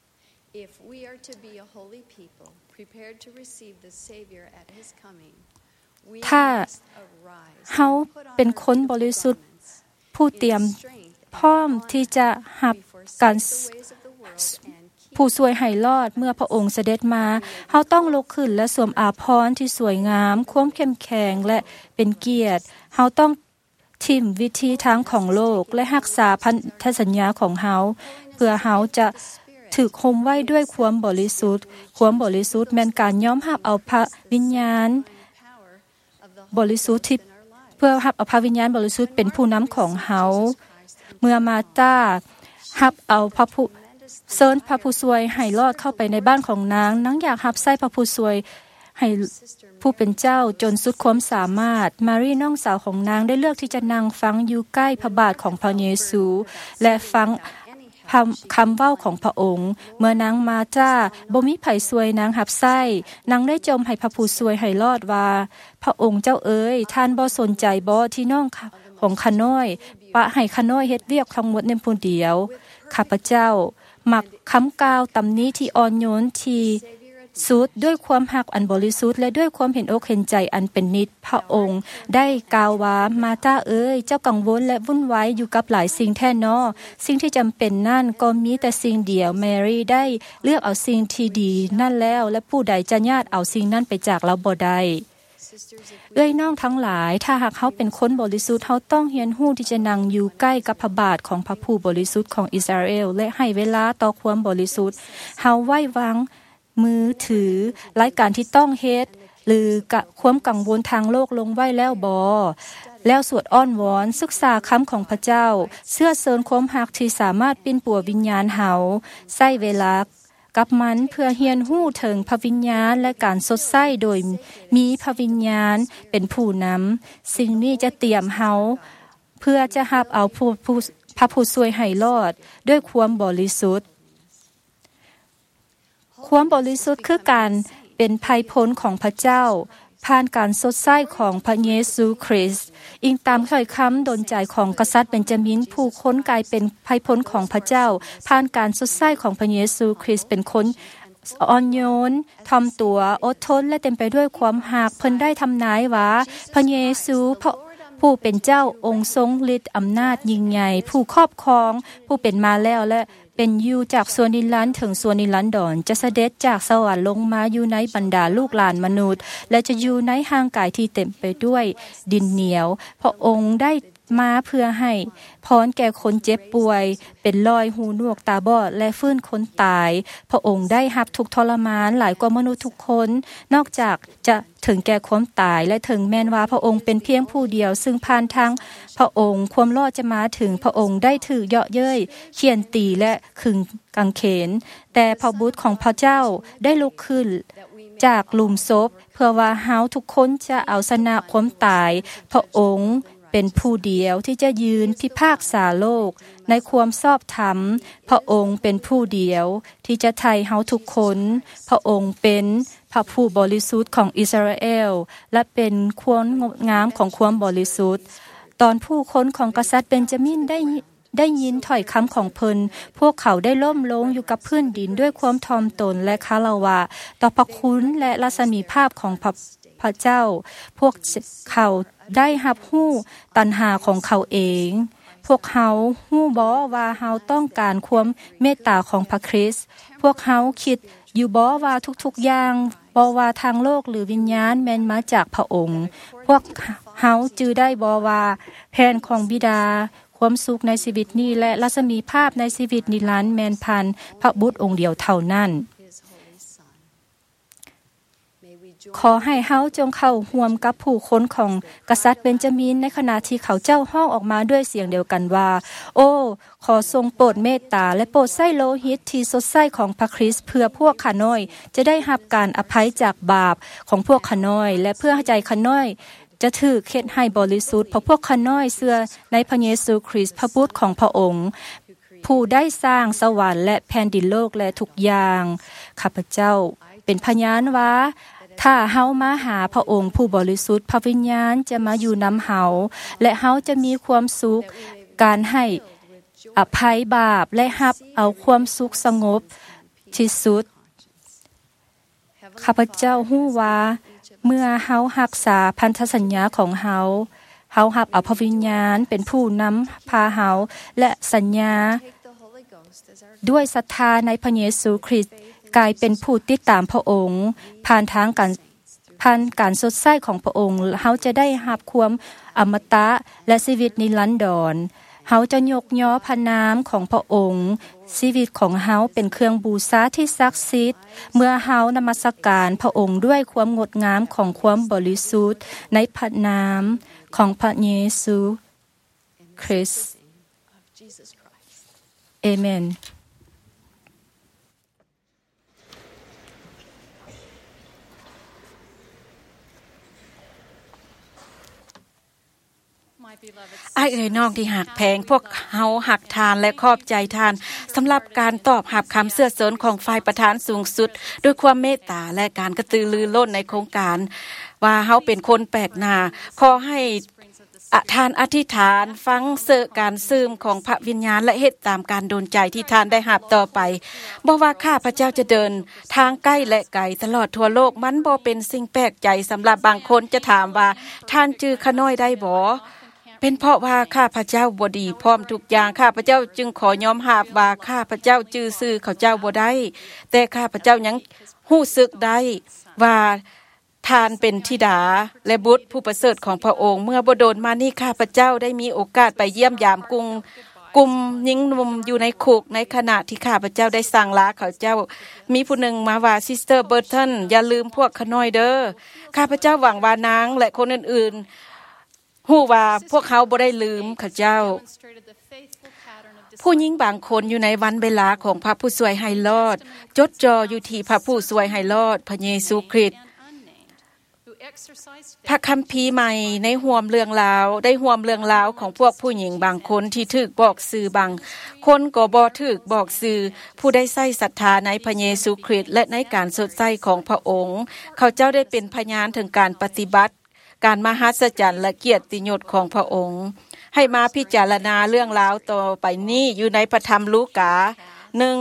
If we are to be a holy people, prepared to receive the Savior at His coming, we must arise เฮาเป็นคนบริสุทธิ์ผู้เตรียมพร้อมที่จะรับการผู้ช่วยให้รอดเมื่อพระองค์เสด็จมาเฮาต้องลุกขึ้นและสวมอาภรณ์ที่สวยงามความเข้มแข็งและเป็นเกียรติเฮาต้องทิ่มวิธีทางของโลกและรักษาพันธสัญญาของเฮาเพื่อเฮาจะถูกคุมไว้ด้วยความบริสุทธิ์ความบริสุทธิ์แม่นการยอมรับเอาพระวิญญาณบริสุทธิ์ที่เพื่อรับเอาพระวิญญาณบริสุทธิ์เป็นผู้นำของเฮาเมื่อมาตารับเอาพระผู้เชิญพระผู้ช่วยให้รอดเข้าไปในบ้านของนางนางอยากรับใช้พระผู้ช่วยให้ผู้เป็นเจ้าจนสุดความสามารถมารีน้องสาวของนางได้เลือกที่จะนั่งฟังอยู่ใกล้พระบาทของพระเยซูและฟังคำเว้าของพระองค์เมื่อนางมาจ้าบ่มีไผช่วยนางรับใช้นางได้จมให้พระผู้ช่วยให้รอดว่าพระองค์เจ้าเอ๋ยท่านบ่สนใจบ่ที่น้องของข้าน้อยปะให้ข้าน้อยเฮ็ดเวียกทั้งหมดในผู้เดียวข้าพเจ้ามักคำกล่าวตำหนิที่อ่อนโยนที่สุดด้วยความหักอันบริสุทธิ์และด้วยความเห็นอกเห็นใจอันเป็นนิจพระองค์ได้กล่าวว่ามาตาเอ้ยเจ้ากังวลและวุ่นวายอยู่กับหลายสิ่งแท้นอสิ่งที่จำเป็นนั่นก็มีแต่สิ่งเดียวแมรี่ได้เลือกเอาสิ่งที่ดีนั่นแล้วและผู้ใดจะญาติเอาสิ่งนั้นไปจากเราบ่ได้เอ้ยน้องทั้งหลายถ้าหากเขาเป็นคนบริสุทธิ์เขาต้องเรียนรู้ที่จะนั่งอยู่ใกล้กับพระบาทของพระผู้บริสุทธิ์ของอิสราเอลและให้เวลาต่อความบริสุทธิ์เฮาไว้วางมือถือรายการที่ต้องเฮ็ดหรือกะความกังวลทางโลกลงไว้แล้วบ่แล้วสวดอ้อนวอนศึกษาคำของพระเจ้าเชื่อเสริญความรักที่สามารถปิ้นปัววิญญาณเฮาใช้เวลากับมันเพื่อเรียนรู้ถึงพระวิญญาณและการสดใสโดยมีพระวิญญาณเป็นผู้นำสิ่งนี้จะเตรียมเฮาเพื่อจะรับเอาผู้พระผู้ช่วยให้รอดด้วยความบริสุทธิ์ความบริสุทธิ์คือการเป็นภัยพ้นของพระเจ้าผ่านการสดใสของพระเยซูคริสต์อิงตามถ้อยคำดลใจของกษัตริย์เบนจามินผู้คนกลายเป็นภัยพ้นของพระเจ้าผ่านการสดใสของพระเยซูคริสต์เป็นคนอ่อนโยนถ่อมตัวอดทนและเต็มไปด้วยความรักเพิ่นได้ทำนายว่าพระเยซูผู้เป็นเจ้าองค์ทรงฤทธิ์อำนาจยิ่งใหญ่ผู้ครอบครองผู้เป็นมาแล้วและเป็นอยู่จากส่วนนิรันดร์ถึงส่วนนิรันดรจะเสด็จจากสวรรค์ลงมาอยู่ในบรรดาลูกหลานมนุษย์และจะอยู่ในห่างกายที่เต็มไปด้วยดินเหนียวพระองค์ได้มาเพื่อให้พรแก่คนเจ็บป่วยเป็นลอยหูหนวกตาบอดและฟื้นคนตายพระองค์ได้รับทุกข์ทรมานหลายกว่ามนุษย์ทุกคนนอกจากจะถึงแก่ความตายและถึงแม้นว่าพระองค์เป็นเพียงผู้เดียวซึ่งผ่านทางพระองค์ความรอดจะมาถึงพระองค์ได้ถูกเยาะเย้ยเคี่ยนตีและขึงกางเขนแต่พระบุตรของพระเจ้าได้ลุกขึ้นจากหลุมศพเพื่อว่าเฮาทุกคนจะเอาชนะความตายพระองค์เป็นผู้เดียวที่จะยืนพิพากษาโลกในความชอบธรรมพระองค์เป็นผู้เดียวที่จะไถ่เฮาทุกคนพระองค์เป็นพระผู้บริสุทธิ์ของอิสราเอลและเป็นความงดงามของความบริสุทธิ์ตอนผู้คนของกษัตริย์เบนจามินได้ได้ยินถ้อยคำของเพิ่นพวกเขาได้ล้มลงอยู่กับพื้นดินด้วยความทอมตนและคารวะต่อพระคุณและรัศมีภาพของพระพระเจ้าพวกเขาได้รับรู้ตัณหาของเขาเองพวกเขารู้บ่ว่าเฮาต้องการความเมตตาของพระคริสต์พวกเขาคิดอยู่บ่ว่าทุกๆอย่างบ่ว่าทางโลกหรือวิญญาณแม่นมาจากพระองค์พวกเฮาจื้อได้บ่ว่าแผนของบิดาความสุขในชีวิตนี้และรัศมีภาพในชีวิตนิรันดร์แม่นพันพระบุตรองค์เดียวเท่านั้นขอให้เฮาจงเข้าร่วมกับผู้คนของกษัตริย์เบนจามินในขณะที่เขาเจ้าฮ้องออกมาด้วยเสียงเดียวกันว่าโอ้ขอทรงโปรดเมตตาและโปรดใส่โลหิตที่สดใสของพระคริสต์เพื่อพวกข้าน้อยจะได้รับการอภัยจากบาปของพวกข้าน้อยและเพื่อใจข้าน้อยจะถูกเฮ็ดให้บริสุทธิ์เพราะพวกข้าน้อยเชื่อในพระเยซูคริสต์พระบุตรของพระองค์ผู้ได้สร้างสวรรค์และแผ่นดินโลกและทุกอย่างข้าพเจ้าเป็นพยานว่าถ้าเฮามาหาพระองค์ผู้บริสุทธิ์พระวิญญาณจะมาอยู่นำเฮาและเฮาจะมีความสุขการให้อภัยบาปและรับเอาความสุขสงบที่สุดข้าพเจ้าฮู้ว่าเมื่อเฮารักษาพันธสัญญาของเฮาเฮารับเอาพระวิญญาณเป็นผู้นำพาเฮาและสัญญาด้วยศรัทธาในพระเยซูคริสต์กลายเป็นผู้ติดตามพระองค์ผ่านทางการผ่านการสดใสของพระองค์เฮาจะได้รับความอมตะและชีวิตนิรันดรเฮาจะยกย่อพระนามของพระองค์ชีวิตของเฮาเป็นเครื่องบูชาที่ศักดิ์สิทธิ์เมื่อเฮานมัสการพระองค์ด้วยความงดงามของความบริสุทธิ์ในพระนามของพระเยซูคริสต์เอเมนอ้ายเอ๋ยน้องที่หักแพงพวกเฮาหักทานและขอบใจทานสำหรับการตอบรับคำเสื้อเสริญของฝ่ายประธานสูงสุดด้วยความเมตตาและการกระตือรือร้นในโครงการว่าเฮาเป็นคนแปลกหน้าขอให้อทานอธิษฐานฟังเสการซึมของพระวิญญาณและเฮ็ดตามการดลใจที่ท่านได้รับต่อไปบ่ว่าข้าพเจ้าจะเดินทางใกล้และไกลตลอดทั่วโลกมันบ่เป็นสิ่งแปลกใจสำหรับบางคนจะถามว่าท่านจื้อขาน้อยได้บ่เป็นเพราะว่าข้าพเจ้าบ่ดีพร้อมทุกอย่างข้าพเจ้าจึงขอยอมรับว่าข้าพเจ้าจื้อซื่อเขาเจ้าบ่ได้แต่ข้าพเจ้ายังรู้สึกได้ว่าท่านเป็นธิดาและบุตรผู้ประเสริฐของพระองค์เมื่อบ่โดนมานี่ข้าพเจ้าได้มีโอกาสไปเยี่ยมยามกรุงกลุ่มหญิงหนุ่มอยู่ในคุกในขณะที่ข้าพเจ้าได้สั่งลาเขาเจ้ามีผู้หนึ่งมาว่าซิสเตอร์เบิร์ตันอย่าลืมพวกขน้อยเด้อข้าพเจ้าหวังว่านางและคนอื่นๆฮู้ว่าพวกเขาบ่ได้ลืมเขาเจ้าผู้หญิงบางคนอยู่ในวันเวลาของพระผู้ช่วยให้รอดจดจ่ออยู่ที่พระผู้ช่วยให้รอดพระเยซูคริสต์พระคัมภีร์ใหม่ในห่วมเรื่องราวได้ห่วมเรื่องราวของพวกผู้หญิงบางคนที่ถูกบอกสื่อบางคนก็บ่ถูกบอกสื่อผู้ได้ใส่ศรัทธาในพระเยซูคริสต์และในการสดใสของพระองค์เขาเจ้าได้เป็นพยานถึงการปฏิบัติการมหัศจรรย์และเกียรติยศของพระองค์ให้มาพิจารณาเรื่องราวต่อไปนี้อยู่ในพระธรรมลูกาหนึ่ง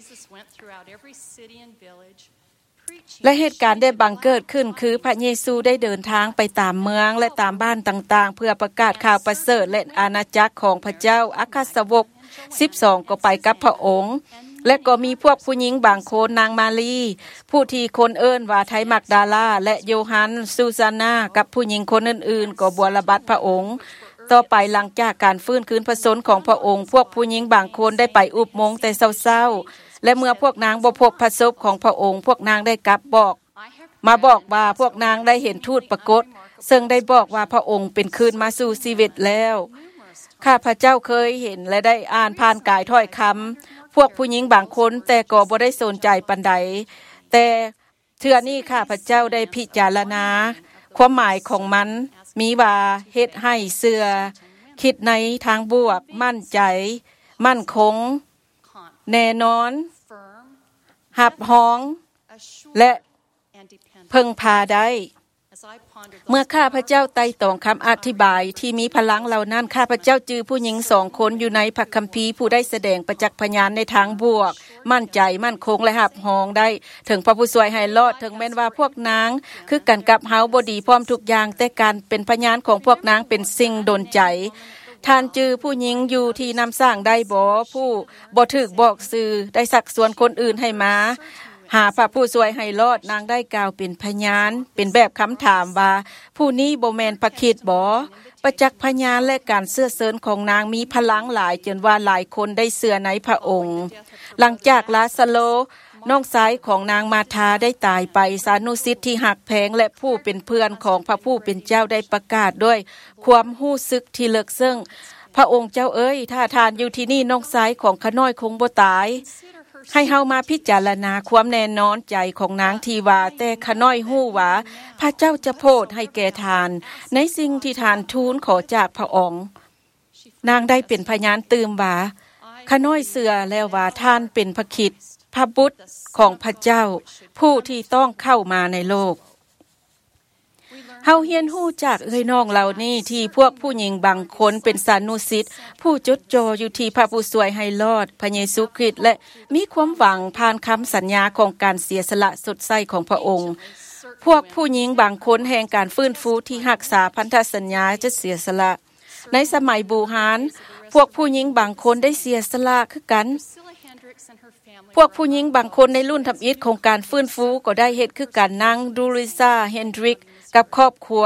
และเหตุการณ์ได้บังเกิดขึ้นคือพระเยซูได้เดินทางไปตามเมืองและตามบ้านต่างๆเพื่อประกาศข่าวประเสริฐและอาณาจักรของพระเจ้าอัครสาวกสิบสองก็ไปกับพระองค์และก็มีพวกผู้หญิงบางคนนางมารีผู้ที่คนเอิ้นว่าไทมักดาลาและโยฮันซูซานากับผู้หญิงคนอื่นๆก็บวรบัตรพระองค์ต่อไปหลังจากการฟื้นคืนพระชนของพระองค์พวกผู้หญิงบางคนได้ไปอุปโมงค์แต่เช้าๆและเมื่อพวกนางบ่พบพระศพของพระองค์พวกนางได้กลับบอกมาบอกว่าพวกนางได้เห็นทูตปรากฏซึ่งได้บอกว่าพระองค์เป็นคืนมาสู่ชีวิตแล้วข้าพเจ้าเคยเห็นและได้อ่านผ่านกายถ้อยคำพวกผู้หญิงบางคนแต่ก็บ่ได้สนใจปานใดแต่เทื่อนี้ข้าพเจ้าได้พิจารณาความหมายของมันมีว่าเฮ็ดให้เชื่อคิดในทางบวกมั่นใจมั่นคงแน่นอนหับฮ้องและเพิ่งพาได้เมื่อข้าพเจ้าไต่ตองคำอธิบายที่มีพลังเหล่านั้นข้าพเจ้าจือผู้หญิงสองคนอยู่ในพระคัมภีร์ผู้ได้แสดงประจักษ์พยานในทางบวกมั่นใจมั่นคงและหับฮ้องได้ถึงพระผู้ช่วยให้รอดถึงแม้ว่าพวกนางคือกันกับเฮาบ่ดีพร้อมทุกอย่างแต่การเป็นพยานของพวกนางเป็นสิ่งดลใจท่านจือผู้หญิงอยู่ที่นำสร้างได้บ่ผู้บ่ถูกบอกสื่อได้สักส่วนคนอื่นให้มาหาพระผู้ช่วยให้รอดนางได้กล่าวเป็นพยานเป็นแบบคำถามว่าผู้นี้บ่แม่นพระคริสต์บ่ประจักษ์พยานและการเชื่อเชิญของนางมีพลังหลายจนว่าหลายคนได้เชื่อในพระองค์หลังจากลาซาโลน้องชายของนางมาธาได้ตายไปสานุสิทธิ์ที่หักแพงและผู้เป็นเพื่อนของพระผู้เป็นเจ้าได้ประกาศด้วยความรู้สึกที่ลึกซึ้งพระองค์เจ้าเอ้ยถ้าทานอยู่ที่นี่น้องชายของข้าน้อยคงบ่ตายให้เฮามาพิจารณาความแน่นอนใจของนางทีว่าแต่ข้าน้อยฮู้ว่าพระเจ้าจะโปรดให้แก่ทานในสิ่งที่ทานทูลขอจากพระองค์นางได้เป็นพยานตื่มว่าข้าน้อยเชื่อแล้วว่าท่านเป็นพระคริสต์พระบุตรของพระเจ้าผู้ที่ต้องเข้ามาในโลกเฮาเรียนรู้จากเอ้ยน้องเหล่านี้ที่พวกผู้หญิงบางคนเป็นสานุสิทธิ์ผู้จดจ่ออยู่ที่พระผู้ช่วยให้รอดพระเยซูคริสต์และมีความหวังผ่านคำสัญญาของการเสียสละสดใสของพระองค์พวกผู้หญิงบางคนแห่งการฟื้นฟูที่รักษาพันธสัญญาจะเสียสละในสมัยบูฮานพวกผู้หญิงบางคนได้เสียสละคือกันพวกผู้หญิงบางคนในรุ่นทำอิฐของการฟื้นฟูก็ได้เฮ็ดคือกันนางดูริซาเฮนดริกกับครอบครัว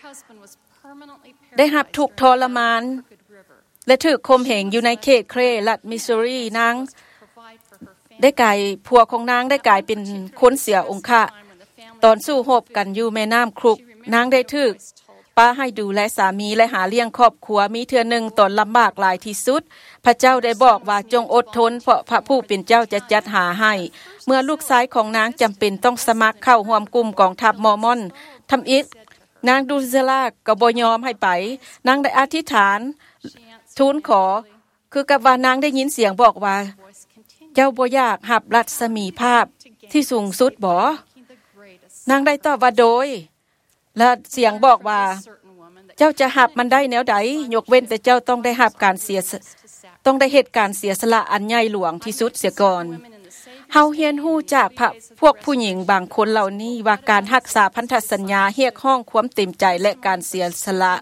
ได้รับทุกข์ทรมานและถูกข่มเหงอยู่ในเขตเครรัฐมิสซูรีนางได้กลายผัวของนางได้กลายเป็นคนเสียองค์ะตอนสู้รบกันอยู่แม่น้ำครุกนางได้ถูกป้าให้ดูแลสามีและหาเลี้ยงครอบครัวมีเทื่อนึงตอนลำบากหลายที่สุดพระเจ้าได้บอกว่าจงอดทนเพราะพระผู้เป็นเจ้าจะจัดหาให้เมื่อลูกชายของนางจำเป็นต้องสมัครเข้าร่วมกลุ่มกองทัพมอร์มอนทำอิฐนางดูเซลาก็บ่ยอมให้ไปนางได้อธิษฐานทูลขอคือกับว่านางได้ยินเสียงบอกว่าเจ้าบ่อยากรับรัศมีภาพที่สูงสุดบ่นางได้ตอบว่าโดยและเสียงบอกว่าเจ้าจะหับมันได้แนวใดยกเว้นแต่เจ้าต้องได้หับการเสียต้องได้เหตุการเสียสละอันใหญ่หลวงที่สุดเสียก่อนเฮาเรียนรู้จากพระพวกผู้หญิงบางคนเหล่านี้ว่าการรักษาพันธสัญญาเรียกร้องความเต็มใจและการเสียสละ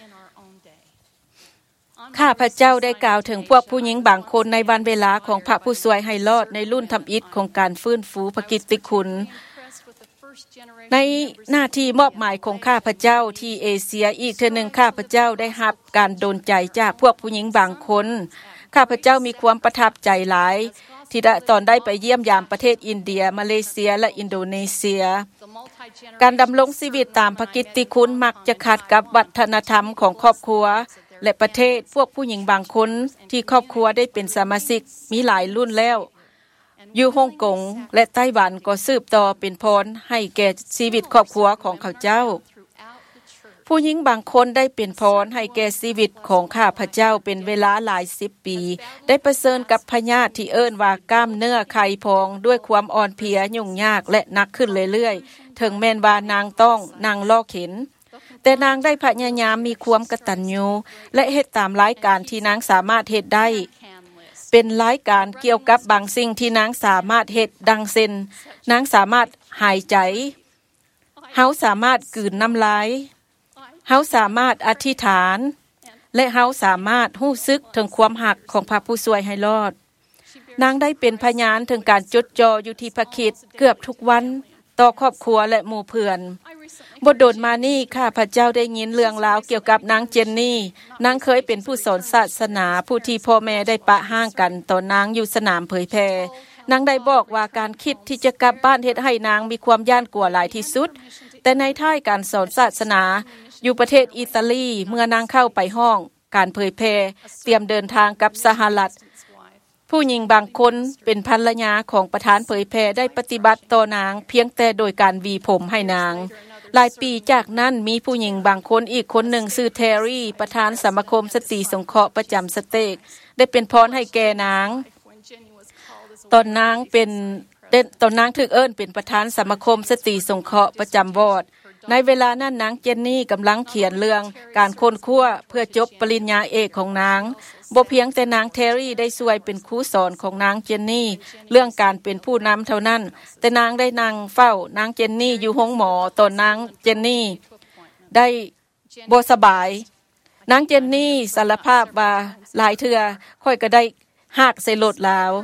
ข้าพเจ้าได้กล่าวถึงพวกผู้หญิงบางคนในวันเวลาของพระผู้ช่วยให้รอดในรุ่นทำอิฐของการฟื้นฟูพระกิตติคุณในหน้าที่มอบหมายของข้าพเจ้าที่เอเชียอีกเทื่อนึงข้าพเจ้าได้รับการโดนใจจากพวกผู้หญิงบางคนข้าพเจ้ามีความประทับใจหลายที่ได้ตอนได้ไปเยี่ยมยามประเทศอินเดียมาเลเซียและอินโดนีเซียการดำรงชีวิตตามพระกิตติคุณมักจะขัดกับวัฒนธรรมของครอบครัวและประเทศพวกผู้หญิงบางคนที่ครอบครัวได้เป็นสมาชิกมีหลายรุ่นแล้วอยู่ฮ่องกงและไต้หวันก็สืบต่อเป็นพรให้แก่ชีวิตครอบครัวของเขาเจ้าผู้หญิงบางคนได้เป็นพรให้แก่ชีวิตของข้าพเจ้าเป็นเวลาหลายสิบปีได้ประเสริญกับพญาติที่เอิ้นว่ากล้ามเนื้อไข่พองด้วยความอ่อนเพลียยุ่งยากและหนักขึ้นเรื่อยๆถึงแม้นว่านางต้องนางลอกเข็นแต่นางได้พยายามมีความกตัญญูและเฮ็ดตามรายการที่นางสามารถเฮ็ดได้เป็นรายการเกี่ยวกับบางสิ่งที่นางสามารถเฮ็ดดังเช่นนางสามารถหายใจเฮาสามารถกลืนน้ำลายเฮาสามารถอธิษฐานและเฮาสามารถรู้สึกถึงความหักของพระผู้ช่วยให้รอดนางได้เป็นพยานถึงการจดจ่ออยู่ที่พระคริสต์เกือบทุกวันต่อครอบครัวและหมู่เพื่อนบ่โดนมานี่ข้าพเจ้าได้ยินเรื่องราวเกี่ยวกับนางเจนนี่นางเคยเป็นผู้สอนศาสนาผู้ที่พ่อแม่ได้ปะห่างกันตอนนางอยู่สนามเผยแพร่นางได้บอกว่าการคิดที่จะกลับบ้านเฮ็ดให้นางมีความย่านกลัวหลายที่สุดแต่ในท้ายการสอนศาสนาอยู่ประเทศอิตาลีเมื่อนางเข้าไปห้องการเผยแพร่เตรียมเดินทางกับสหรัฐผู้หญิงบางคนเป็นภรรยาของประธานเผยแพร่ได้ปฏิบัติต่อนางเพียงแต่โดยการหวีผมให้นางหลายปีจากนั้นมีผู้หญิงบางคนอีกคนหนึ่งชื่อแทรี่ประธานสมาคมสตรีสงเคราะห์ประจำสเตกได้เป็นพรให้แก่นางตอนนางเป็นตอนนางถูกเอิ้นเป็นประธานสมาคมสตรีสงเคราะห์ประจำวอร์ดในเวลานั้นนางเจนนี่กำลังเขียนเรื่องการค้นคว้าเพื่อจบปริญญาเอกของนางบ่เพียงแต่นางแทรี่ได้ช่วยเป็นครูสอนของนางเจนนี่เรื่องการเป็นผู้นำเท่านั้นแต่นางได้นั่งเฝ้านางเจนนี่อยู่ห้องหมอตอนนางเจนนี่ได้บ่สบายนางเจนนี่สารภาพว่าหลายเทื่อค่อยก็ได้หากใส่รถลาว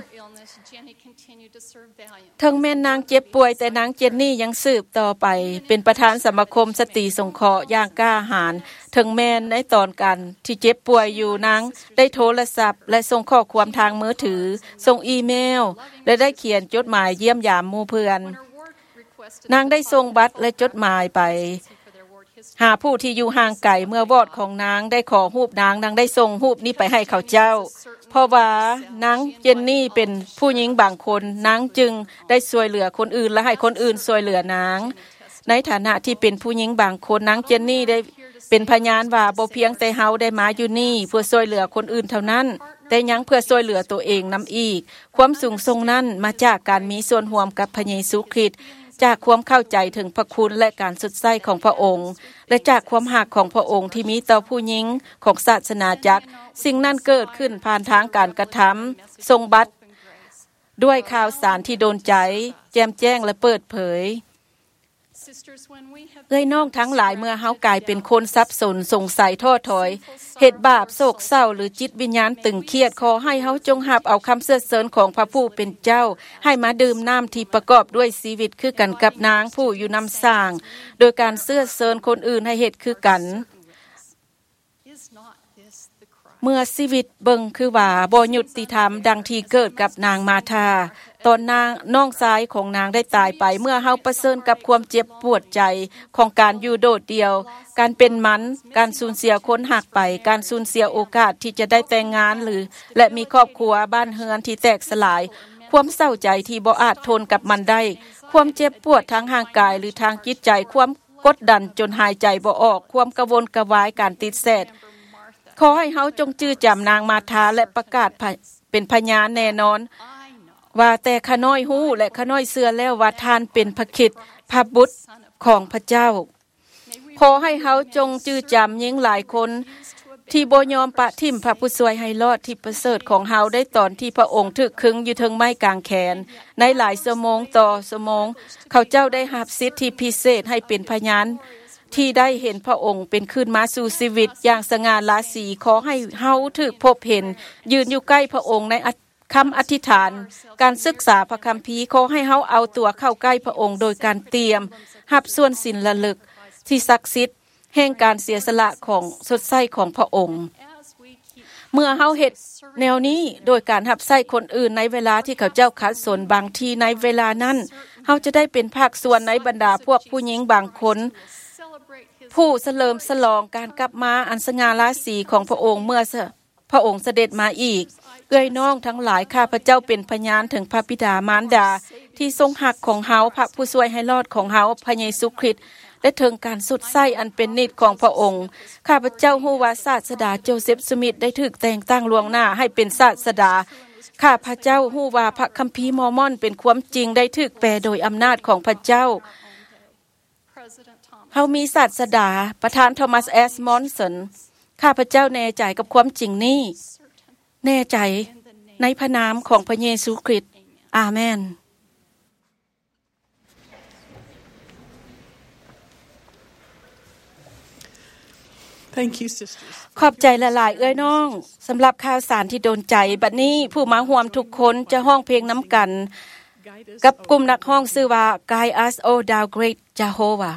ถึงแม้นางเจ็บป่วยแต่นางเจนนี่ยังสืบต่อไปเป็นประธานสมาคมสตรีสงเคราะห์อย่างกล้าหาญถึงแม้ในตอนกันที่เจ็บป่วยอยู่นางได้โทรศัพท์และส่งข้อความทางมือถือส่งอีเมลและได้เขียนจดหมายเยี่ยมยามหมู่เพื่อนนางได้ส่งบัตรและจดหมายไปหาผู้ที่อยู่ห่างไกลเมื่อวอดของนางได้ขอรูปนางนางได้ส่งรูปนี้ไปให้เขาเจ้าเพราะว่านางเจนนี่เป็นผู้หญิงบางคนนางจึงได้ช่วยเหลือคนอื่นและให้คนอื่นช่วยเหลือนางในฐานะที่เป็นผู้หญิงบางคนนางเจนนี่ได้เป็นพยานว่าบ่เพียงแต่เฮาได้มาอยู่นี่เพื่อช่วยเหลือคนอื่นเท่านั้นแต่ยังเพื่อช่วยเหลือตัวเองนำอีกความสูงส่งนั้นมาจากการมีส่วนร่วมกับพระเยซูคริสต์จากความเข้าใจถึงพระคุณและการสุดใส่ของพระองค์และจากความหักของพระองค์ที่มีต่อผู้หญิงของศาสนาจักรสิ่งนั้นเกิดขึ้นผ่านทางการกระทำทรงบัตรด้วยข่าวสารที่โดนใจแจ่มแจ้งและเปิดเผยเอ้ยน้องทั้งหลายเมื่อเฮากลายเป็นคนสับสนสงสัยท้อถอยเหตุบาปโศกเศร้าหรือจิตวิญญาณตึงเครียดขอให้เฮาจงรับเอาคำเสรรเสริญของพระผู้เป็นเจ้าให้มาดื่มน้ำที่ประกอบด้วยชีวิตคือกันกับนางผู้อยู่นำสร้างโดยการเสรรเสริญคนอื่นให้เฮ็ดคือกันเมื่อชีวิตเบิ่งคือว่าบ่ยุติธรรมดังที่เกิดกับนางมาธาตอนนางน้องชายของนางได้ตายไปเมื่อเฮาประเสริญกับความเจ็บปวดใจของการอยู่โดดเดี่ยวการเป็นมันการสูญเสียคนหักไปการสูญเสียโอกาสที่จะได้แต่งงานหรือและมีครอบครัวบ้านเฮือนที่แตกสลายความเศร้าใจที่บ่อาจทนกับมันได้ความเจ็บปวดทางร่างกายหรือทางจิตใจความกดดันจนหายใจบ่ออกความกระวนกระวายการติดแสดขอให้เฮาจงจื้อจำนางมาธาและประกาศเป็นพยานแน่นอนว่าแต่ข้าน้อยฮู้และข้าน้อยเชื่อแล้วว่าท่านเป็นพระคริสต์พระบุตรของพระเจ้าขอให้เฮาจงจื้อจำหญิงหลายคนที่บ่ยอมปะทิ่มพระผู้ช่วยให้รอดที่ประเสริฐของเฮาได้ตอนที่พระองค์ถึกขึงอยู่เทิงไม้กางแขนในหลายชั่วโมงต่อชั่วโมงเขาเจ้าได้รับสิทธิพิเศษให้เป็นพยานที่ได้เห็นพระองค์เป็นขึ้นมาสู่ชีวิตอย่างสง่าราศีขอให้เฮาถึกพบเห็นยืนอยู่ใกล้พระองค์ในคำอธิษฐานการศึกษาพระคัมภีร์ขอให้เฮาเอาตัวเข้าใกล้พระองค์โดยการเตรียมรับส่วนศีลระลึกที่ศักดิ์สิทธิ์แห่งการเสียสละของสดใสของพระองค์เมื่อเฮาเฮ็ดแนวนี้โดยการรับใช้คนอื่นในเวลาที่เขาเจ้าขัดสนบางทีในเวลานั้นเฮาจะได้เป็นภาคส่วนในบรรดาพวกผู้หญิงบางคนผู้เฉลิมฉลองการกลับมาอันสง่าราศีของพระองค์เมื่อพระองค์เสด็จมาอีกเอ้ยน้องทั้งหลายข้าพเจ้าเป็นพยานถึงพระบิดามารดาที่ทรงหักของเฮาพระผู้ช่วยให้รอดของเฮาพระเยซูคริสต์และถึงการสุดไส้อันเป็นนิจของพระองค์ข้าพเจ้าฮู้ว่าศาสดาโจเซฟสมิธได้ถูกแต่งตั้งล่วงหน้าให้เป็นศาสดาข้าพเจ้าฮู้ว่าพระคัมภีร์มอร์มอนเป็นความจริงได้ถูกแปลโดยอำนาจของพระเจ้าเฮามีศาสดาประธานโทมัสแอสมอนสันข้าพเจ้าแน่ใจกับความจริงนี้แน่ใจในพระนามของพระเยซูคริสต์อาเมนขอบใจละลายเอ้ยน้องสำหรับข่าวสารที่โดนใจบัดนี้ผู้มาร่วมทุกคนจะห้องเพลงน้ำกันกับกลุ่มนักห้องชื่อว่า Guide Us O Thou Great Jehovah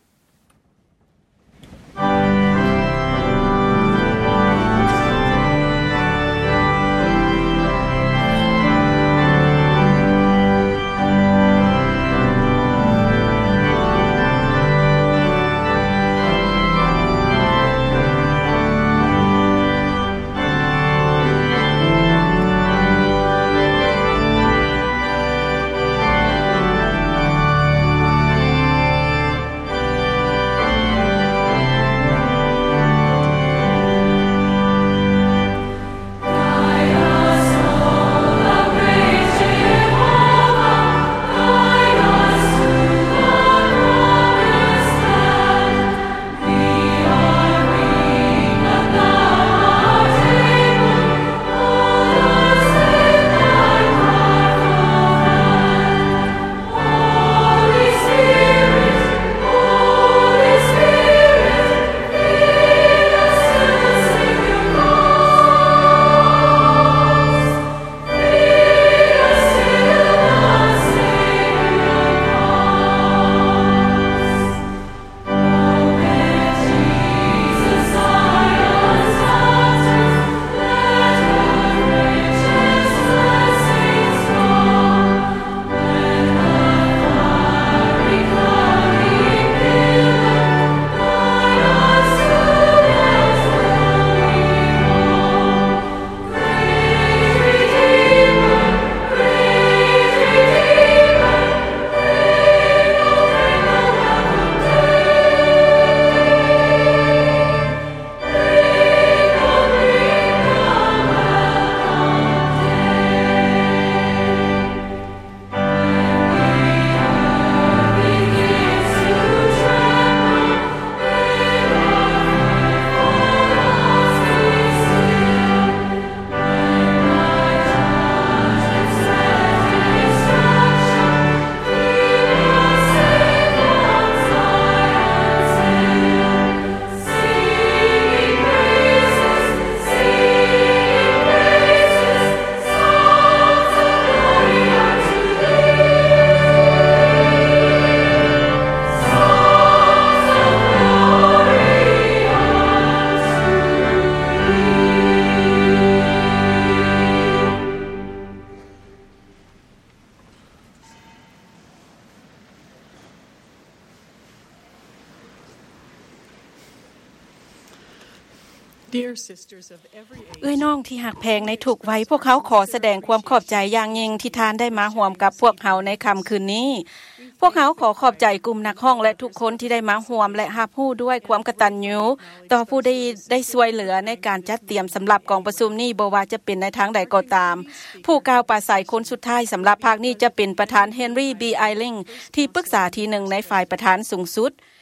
เอ้ยน้องที่หักแพงในทุกวัยพวกเขาขอแสดงความขอบใจอย่างยิ่งที่ทานได้มาร่วมกับพวกเขาในค่ำคืนนี้พวกเขาขอขอบใจกลุ่มนักห้องและทุกคนที่ได้มาร่วมและรับรู้ด้วยความกตัญญูต่อผู้ได้ได้ช่วยเหลือในการจัดเตรียมสำหรับกองประชุมนี้บ่ว่าจะเป็นในทางใดก็ตามผู้กล่าวปราศัยคนสุดท้ายสำหรับภาคนี้จะเป็นประธานเฮนรี่บีไอลิงที่ปรึกษาที่หนึ่งในฝ่ายประธานสูงสุด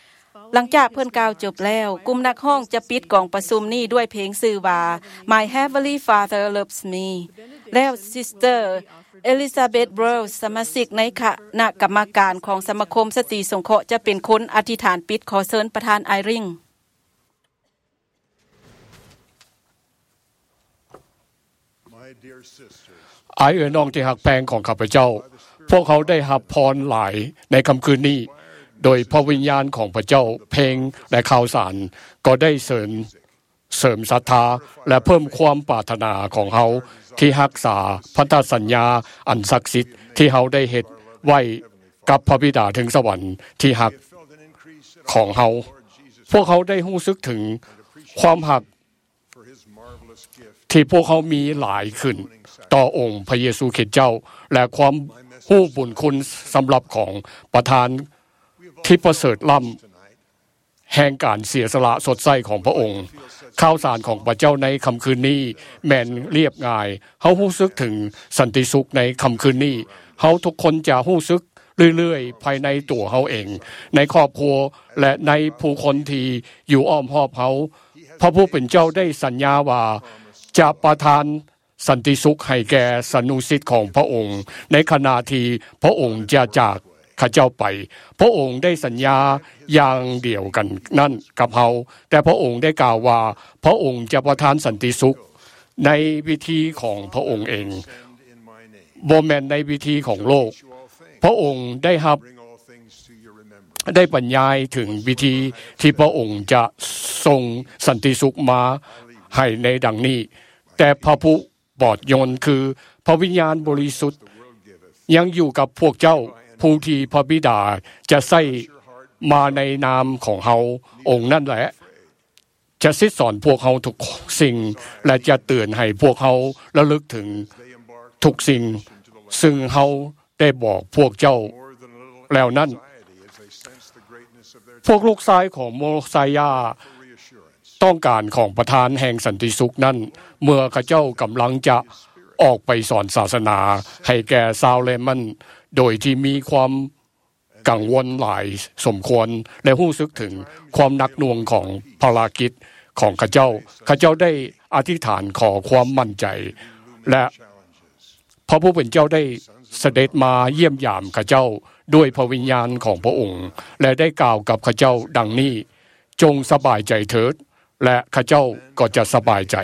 หลังจากเพิ่นกล่าวจบแล้วกลุ่มนักร้องจะปิดกองประชุมนี้ด้วยเพลงชื่อว่า My Heavenly Father Loves Me แล้วซิสเตอร์เอลิซาเบธเบิร์ลสมาชิกในคณะกรรมการของสมาคมสตรีสงเคราะห์จะเป็นคนอธิษฐานปิดขอเชิญประธานไอริงไอเอ๋ยน้องที่หักแพงของข้าพเจ้าพวกเขาได้รับพรหลายในค่ำคืนนี้โดยพระวิญญาณของพระเจ้าเพลงและข่าวสารก็ได้เสริมเสริมศรัทธาและเพิ่มความปรารถนาของเขาที่รักษาพันธสัญญาอันศักดิ์สิทธิ์ที่เขาได้เฮ็ดไว้กับพระบิดาถึงสวรรค์ที่รักของเขาพวกเขาได้รู้สึกถึงความรักที่พวกเขามีหลายขึ้นต่อองค์พระเยซูคริสต์เจ้าและความรู้บุญคุณสำหรับของประทานที่ประเสริฐล้ำแห่งการเสียสละสดใสของพระองค์ข่าวสารของพระเจ้าในค่ำคืนนี้แม่นเรียบง่ายเฮารู้สึกถึงสันติสุขในค่ำคืนนี้เฮาทุกคนจะรู้สึกเรื่อยๆภายในตัวเฮาเองในครอบครัวและในผู้คนที่อยู่อ้อมรอบเฮาพระผู้เป็นเจ้าได้สัญญาว่าจะประทานสันติสุขให้แก่สนุสิทธิ์ของพระองค์ในขณะที่พระองค์จะจากข้าเจ้าไปพระองค์ได้สัญญาอย่างเดียวกันนั่นกับเฮาแต่พระองค์ได้กล่าวว่าพระองค์จะประทานสันติสุขในวิธีของพระองค์เองบ่แม่นในวิธีของโลกพระองค์ได้รับได้บรรยายถึงวิธีที่พระองค์จะทรงสันติสุขมาให้ในดังนี้แต่พระผู้ปลอดโยนคือพระวิญญาณบริสุทธิ์ยังอยู่กับพวกเจ้าผู้ที่พระบิดาจะใส่มาในนามของเฮาองค์นั่นแหละจะซิสอนพวกเฮาทุกสิ่งและจะเตือนให้พวกเฮาระลึกถึงทุกสิ่งซึ่งเฮาได้บอกพวกเจ้าแล้วนั้นพวกลูกชายของโมไซยาต้องการของประธานแห่งสันติสุขนั้นเมื่อข้าเจ้ากำลังจะออกไปสอนศาสนาให้แก่ชาวเลมันโดยที่มีความกังวลหลายสมควรและรู้สึกถึงความหนักหน่วงของภารกิจของข้าเจ้าข้าเจ้าได้อธิษฐานขอความมั่นใจและพระผู้เป็นเจ้าได้เสด็จมาเยี่ยมยามข้าเจ้าด้วยพระวิญญาณของพระองค์และได้กล่าวกับข้าเจ้าดังนี้จงสบายใจเถิดและข้าเจ้าก็จะสบายใจ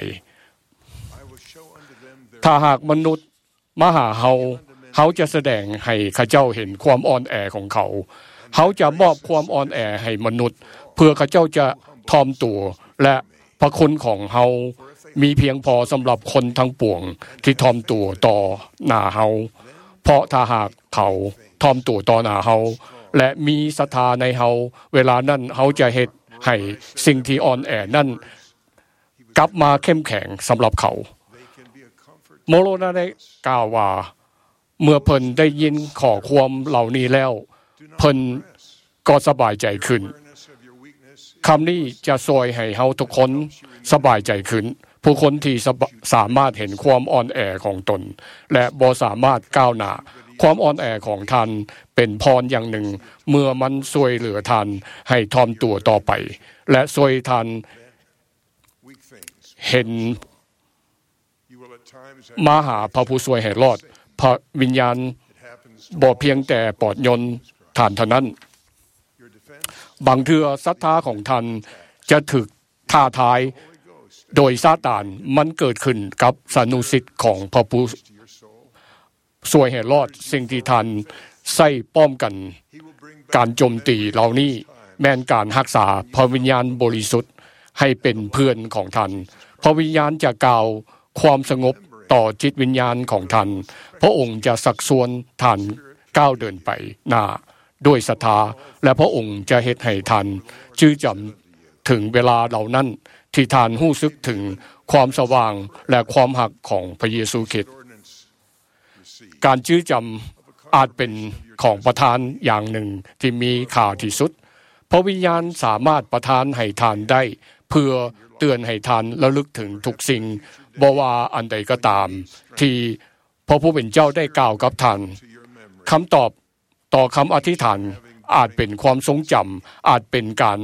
ถ้าหากมนุษย์มาหาเฮาเขาจะแสดงให้ข้าเจ้าเห็นความอ่อนแอของเขาเขาจะมอบความอ่อนแอให้มนุษย์เพื่อข้าเจ้าจะทอมตัวและพระคุณของเฮามีเพียงพอสำหรับคนทั้งปวงที่ทอมตัวต่อหน้าเฮาเพราะถ้าหากเขาทอมตัวต่อหน้าเฮาและมีศรัทธาในเฮาเวลานั้นเฮาจะเฮ็ดให้สิ่งที่อ่อนแอนั้นกลับมาเข้มแข็งสำหรับเขาโมโลนาได้กล่าวว่าเมื่อเพิ่นได้ยินข้อความเหล่านี้แล้วเพิ่นก็สบายใจขึ้นคำนี้จะช่วยให้เฮาทุกคนสบายใจขึ้นผู้คนที่สามารถเห็นความอ่อนแอของตนและบ่สามารถก้าวหน้าความอ่อนแอของท่านเป็นพรอย่างหนึ่งเมื่อมันช่วยเหลือท่านให้ทอมตัวต่อไปและช่วยท่านเห็นมาหาพระผู้ช่วยให้รอดพระวิญญาณบ่เพียงแต่ปลอดโยนท่านเท่านั้นบางเทื่อศรัทธาของท่านจะถูกท้าทายโดยซาตานมันเกิดขึ้นกับสนุสิทธิ์ของพระผู้ช่วยให้รอดสิ่งที่ท่านใส่ป้อมกันการโจมตีเหล่านี้แม้นการรักษาพระวิญญาณบริสุทธิ์ให้เป็นเพื่อนของท่านพระวิญญาณจะกล่าวความสงบต่อจิตวิญญาณของท่านพระองค์จะสักส่วนท่านก้าวเดินไปหน้าด้วยศรัทธาและพระองค์จะเฮ็ดให้ท่านชื่อจำถึงเวลาเหล่านั้นที่ท่านรู้สึกถึงความสว่างและความหักของพระเยซูคริสต์การชื่อจำอาจเป็นของประทานอย่างหนึ่งที่มีค่าที่สุดพระวิญญาณสามารถประทานให้ท่านได้เพื่อเตือนให้ท่านระลึกถึงทุกสิ่งบ่ว่าอันใดก็ตามที่พระผู้เป็นเจ้าได้กล่าวกับท่านคำตอบต่อคำอธิษฐานอาจเป็นความทรงจำอาจเป็นการ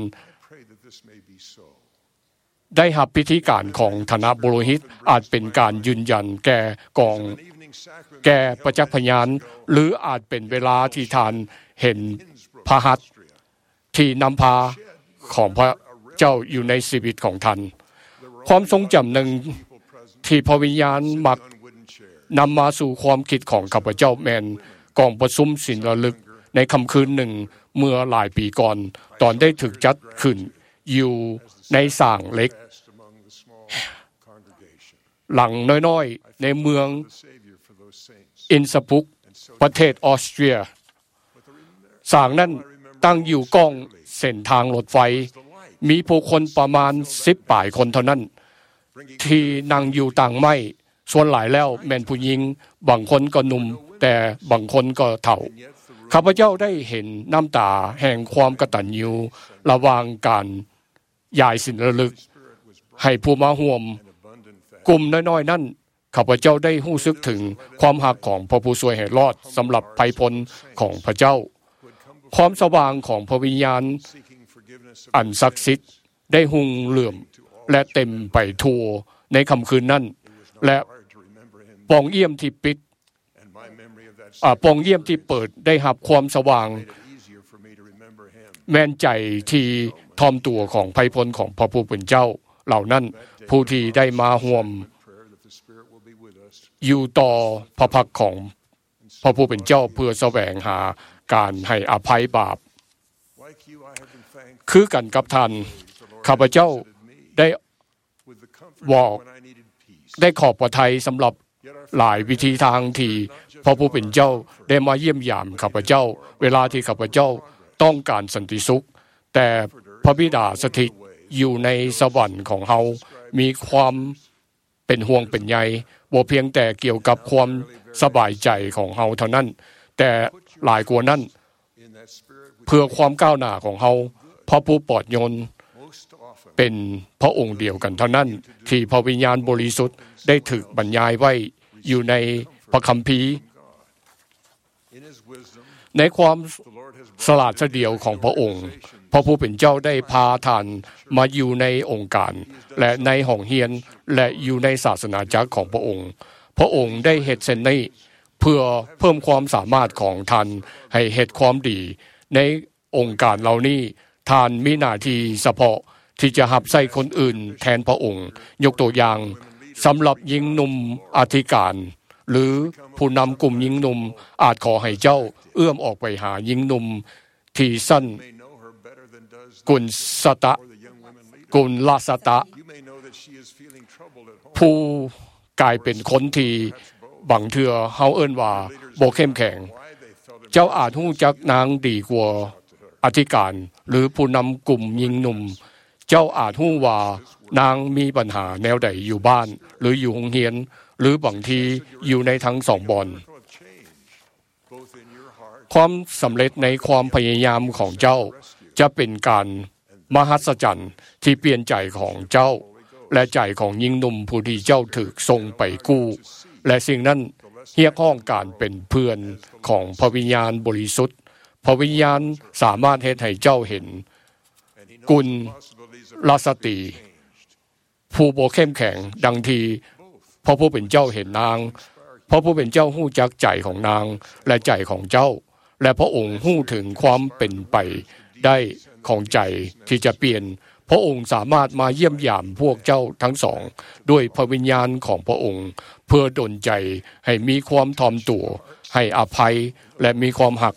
ได้รับพิธีการของธนบุโรหิตอาจเป็นการยืนยันแก่กองแก่ประจักษ์พยานหรืออาจเป็นเวลาที่ท่านเห็นพระหัตถ์ที่นำพาของพระเจ้าอยู่ในชีวิตของท่านความทรงจำหนึ่งที่พระวิญญาณมักนำมาสู่ความคิดของข้าพเจ้าแม่นกองประชุมศิลระลึกในค่ำคืนหนึ่งเมื่อหลายปีก่อนตอนได้ถูกจัดขึ้นอยู่ในสร้างเล็กหลังน้อยๆในเมืองอินสปุกประเทศออสเตรียสร้างนั้นตั้งอยู่ก้องเส้นทางรถไฟมีผู้คนประมาณสิบปลายคนเท่านั้นที่นั่งอยู่ต่างไม้ส่วนหลายแล้วแม่นผู้หญิงบางคนก็หนุ่มแต่บางคนก็เฒ่าข้าพเจ้าได้เห็นน้ำตาแห่งความกตัญญูระหว่างการย้ายศิลระลึกให้ผู้มาร่วมกลุ่มน้อยๆนั้นข้าพเจ้าได้รู้สึกถึงความหักของพระผู้ช่วยให้รอดสำหรับภัยพลของพระเจ้าความสว่างของพระวิญญาณอันศักดิ์สิทธิ์ได้หุ่งเหลื่อมและเต็มไปทั่วในค่ำคืนนั้นและปองเยี่ยมที่ปิดอ่าปองเยี่ยมที่เปิดได้รับความสว่างแม่นใจที่ทอมตัวของภัยพลของพระผู้เป็นเจ้าเหล่านั้นผู้ที่ได้มาร่วมอยู่ต่อพระพักของพระผู้เป็นเจ้าเพื่อแสวงหาการให้อภัยบาปคือกันกับท่านข้าพเจ้าได้บอกได้ขอบพระทัยสำหรับหลายวิธีทางที่พระผู้เป็นเจ้าได้มาเยี่ยมยามข้าพเจ้าเวลาที่ข้าพเจ้าต้องการสันติสุขแต่พระบิดาสถิตอยู่ในสวรรค์ของเฮามีความเป็นห่วงเป็นใยบ่เพียงแต่เกี่ยวกับความสบายใจของเฮาเท่านั้นแต่หลายกว่านั้นเพื่อความก้าวหน้าของเฮาพระผู้ปลอดโยนเป็นพระองค์เดียวกันเท่านั้นที่พระวิญญาณบริสุทธิ์ได้ถูกบรรยายไว้อยู่ในพระคัมภีร์ในความสลาดเฉลียวของพระองค์พระผู้เป็นเจ้าได้พาท่านมาอยู่ในองค์การและในห้องเรียนและอยู่ในศาสนาจักรของพระองค์พระองค์ได้เฮ็ดเช่นนี้เพื่อเพิ่มความสามารถของท่านให้เฮ็ดความดีในองค์การเหล่านี้ท่านมีหน้าที่เฉพาะที่จะรับใช้คนอื่นแทนพระองค์ยกตัวอย่างสำหรับหญิงหนุ่มอธิการหรือผู้นำกลุ่มหญิงหนุ่มอาจขอให้เจ้าเอื้อมออกไปหาหญิงหนุ่มที่สั้นกุลสตะกุลลาสตะผู้กลายเป็นคนที่บางเทื่อเฮาเอิ้นว่าบ่เข้มแข็งเจ้าอาจรู้จักนางดีกว่าอธิการหรือผู้นำกลุ่มหญิงหนุ่มเจ้าอาจรู้ว่านางมีปัญหาแนวใดอยู่บ้านหรืออยู่โรงเรียนหรือบางทีอยู่ในทั้งสองบ่อนความสำเร็จในความพยายามของเจ้าจะเป็นการมหัศจรรย์ที่เปลี่ยนใจของเจ้าและใจของหญิงหนุ่มผู้ที่เจ้าถูกส่งไปกู้และสิ่งนั้นเรียกร้องการเป็นเพื่อนของพระวิญญาณบริสุทธิ์พระวิญญาณสามารถเฮ็ดให้เจ้าเห็นกุลลสตรีผู้บ่เข้มแข็งดังที่พระผู้เป็นเจ้าเห็นนางพระผู้เป็นเจ้ารู้จักใจของนางและใจของเจ้าและพระองค์รู้ถึงความเป็นไปได้ของใจที่จะเปลี่ยนพระองค์สามารถมาเยี่ยมยามพวกเจ้าทั้งสองด้วยพระวิญญาณของพระองค์เพื่อดลใจให้มีความถ่อมตัวให้อภัยและมีความหัก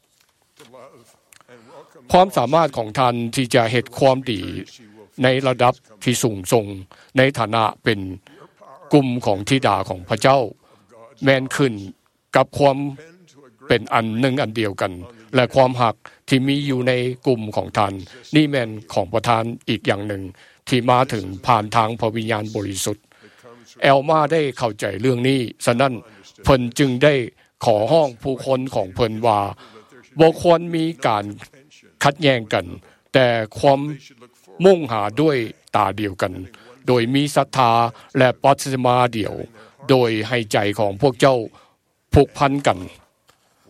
ความสามารถของท่านที่จะเฮ็ดความดีในระดับที่สูงส่งในฐานะเป็นกลุ่มของธิดาของพระเจ้าแม่นขึ้นกับความเป็นอันหนึ่งอันเดียวกันและความหักที่มีอยู่ในกลุ่มของท่านนี่แม่นของประทานอีกอย่างหนึ่งที่มาถึงผ่านทางพระวิญญาณบริสุทธิ์แอลมาได้เข้าใจเรื่องนี้ฉะนั้นเพิ่นจึงได้ขอห้องผู้คนของเพิ่นว่าบ่ควรมีการขัดแย้งกันแต่ความมุ่งหาด้วยตาเดียวกันโดยมีศรัทธาและปฏิสมาเดียวโดยให้ใจของพวกเจ้าผูกพันกัน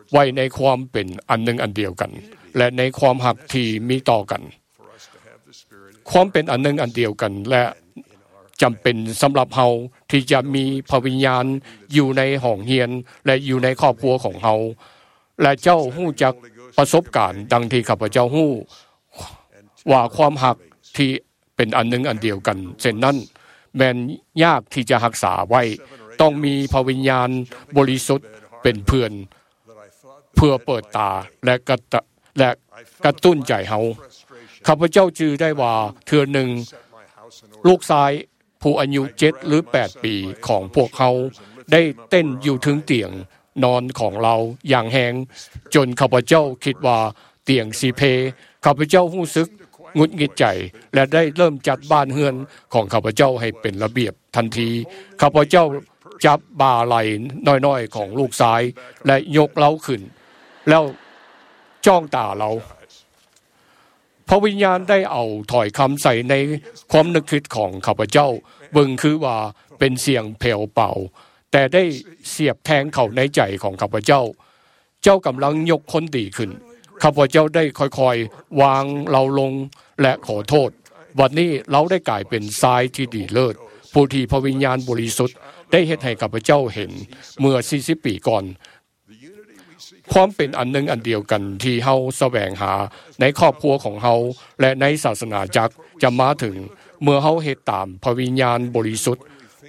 ไว้ในความเป็นอันหนึ่งอันเดียวกันและในความหักที่มีต่อกันความเป็นอันหนึ่งอันเดียวกันและจำเป็นสำหรับเฮาที่จะมีพระวิญญาณอยู่ในห้องเรียนและอยู่ในครอบครัวของเฮาและเจ้าฮู้จักประสบการณ์ดังที่ข้าพเจ้าฮู้ว่าความหักที่เป็นอันหนึ่งอันเดียวกันเช่นนั้นแม้นยากที่จะรักษาไว้ต้องมีพระวิญญาณบริสุทธิ์เป็นเพื่อนเพื่อเปิดตาและกระและกระตุ้นใจเฮาข้าพเจ้าจือได้ว่าเทื่อหนึ่งลูกชายผู้อายุเจ็ดหรือแปดปีของพวกเขาได้เต้นอยู่ถึงเตียงนอนของเราอย่างแหงจนข้าพเจ้าคิดว่าเตียงสิเพข้าพเจ้ารู้สึกหงุดหงิดใจและได้เริ่มจัดบ้านเฮือนของข้าพเจ้าให้เป็นระเบียบทันทีข้าพเจ้าจับบ่าไหล่น้อยๆของลูกชายและยกเล้าขึ้นแล้วจ้องตาเราพระวิญญาณได้เอาถ้อยคำใส่ในความนึกคิดของข้าพเจ้าเบิ่งคือว่าเป็นเสียงแผ่วเป่าแต่ได้เสียบแทงเข้าในใจของข้าพเจ้าเจ้ากำลังยกคนดีขึ้นข้าพเจ้าได้ค่อยๆวางเราลงและขอโทษวันนี้เราได้กลายเป็นทรายที่ดีเลิศผู้ที่พระวิญญาณบริสุทธิ์ได้เฮ็ดให้ข้าพเจ้าเห็นเมื่อสี่สิบปีก่อนความเป็นอันหนึ่งอันเดียวกันที่เฮาแสวงหาในครอบครัวของเฮาและในศาสนาจักรจะมาถึงเมื่อเฮาเฮ็ดตามพระวิญญาณบริสุทธิ์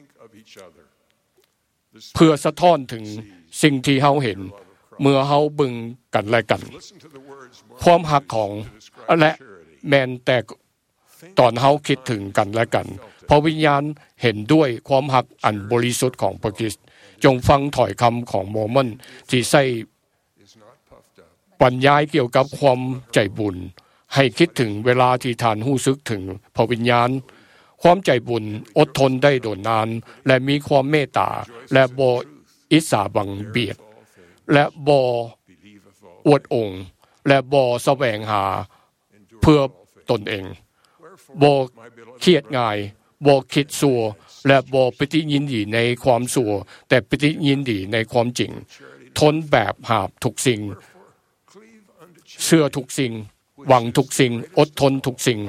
เพื่อสะท้อนถึงสิ่งที่เฮาเห็นเมื่อเฮาบึงกันและกันความหักของและแม้แต่ตอนเฮาคิดถึงกันและกันพระวิญญาณเห็นด้วยความหักอันบริสุทธิ์ของพระคริสต์จงฟังถ้อยคำของโมร์มอนที่ใส่บรรยายเกี่ยวกับความใจบุญให้คิดถึงเวลาที่ท่านรู้สึกถึงพระวิญญาณความใจบุญอดทนได้โดนนานและมีความเมตตาและบ่อิจฉาบังเบียดและบ่อวดองค์และบ่แสวงหาเพื่อตนเองบ่เครียดง่ายบ่คิดชั่วและบ่ปฏิยินดีในความชั่วแต่ปฏิยินดีในความจริงทนแบบหาบทุกสิ่งเชื่อทุกสิ่งหวังทุกสิ่งอดทนทุกสิ่ง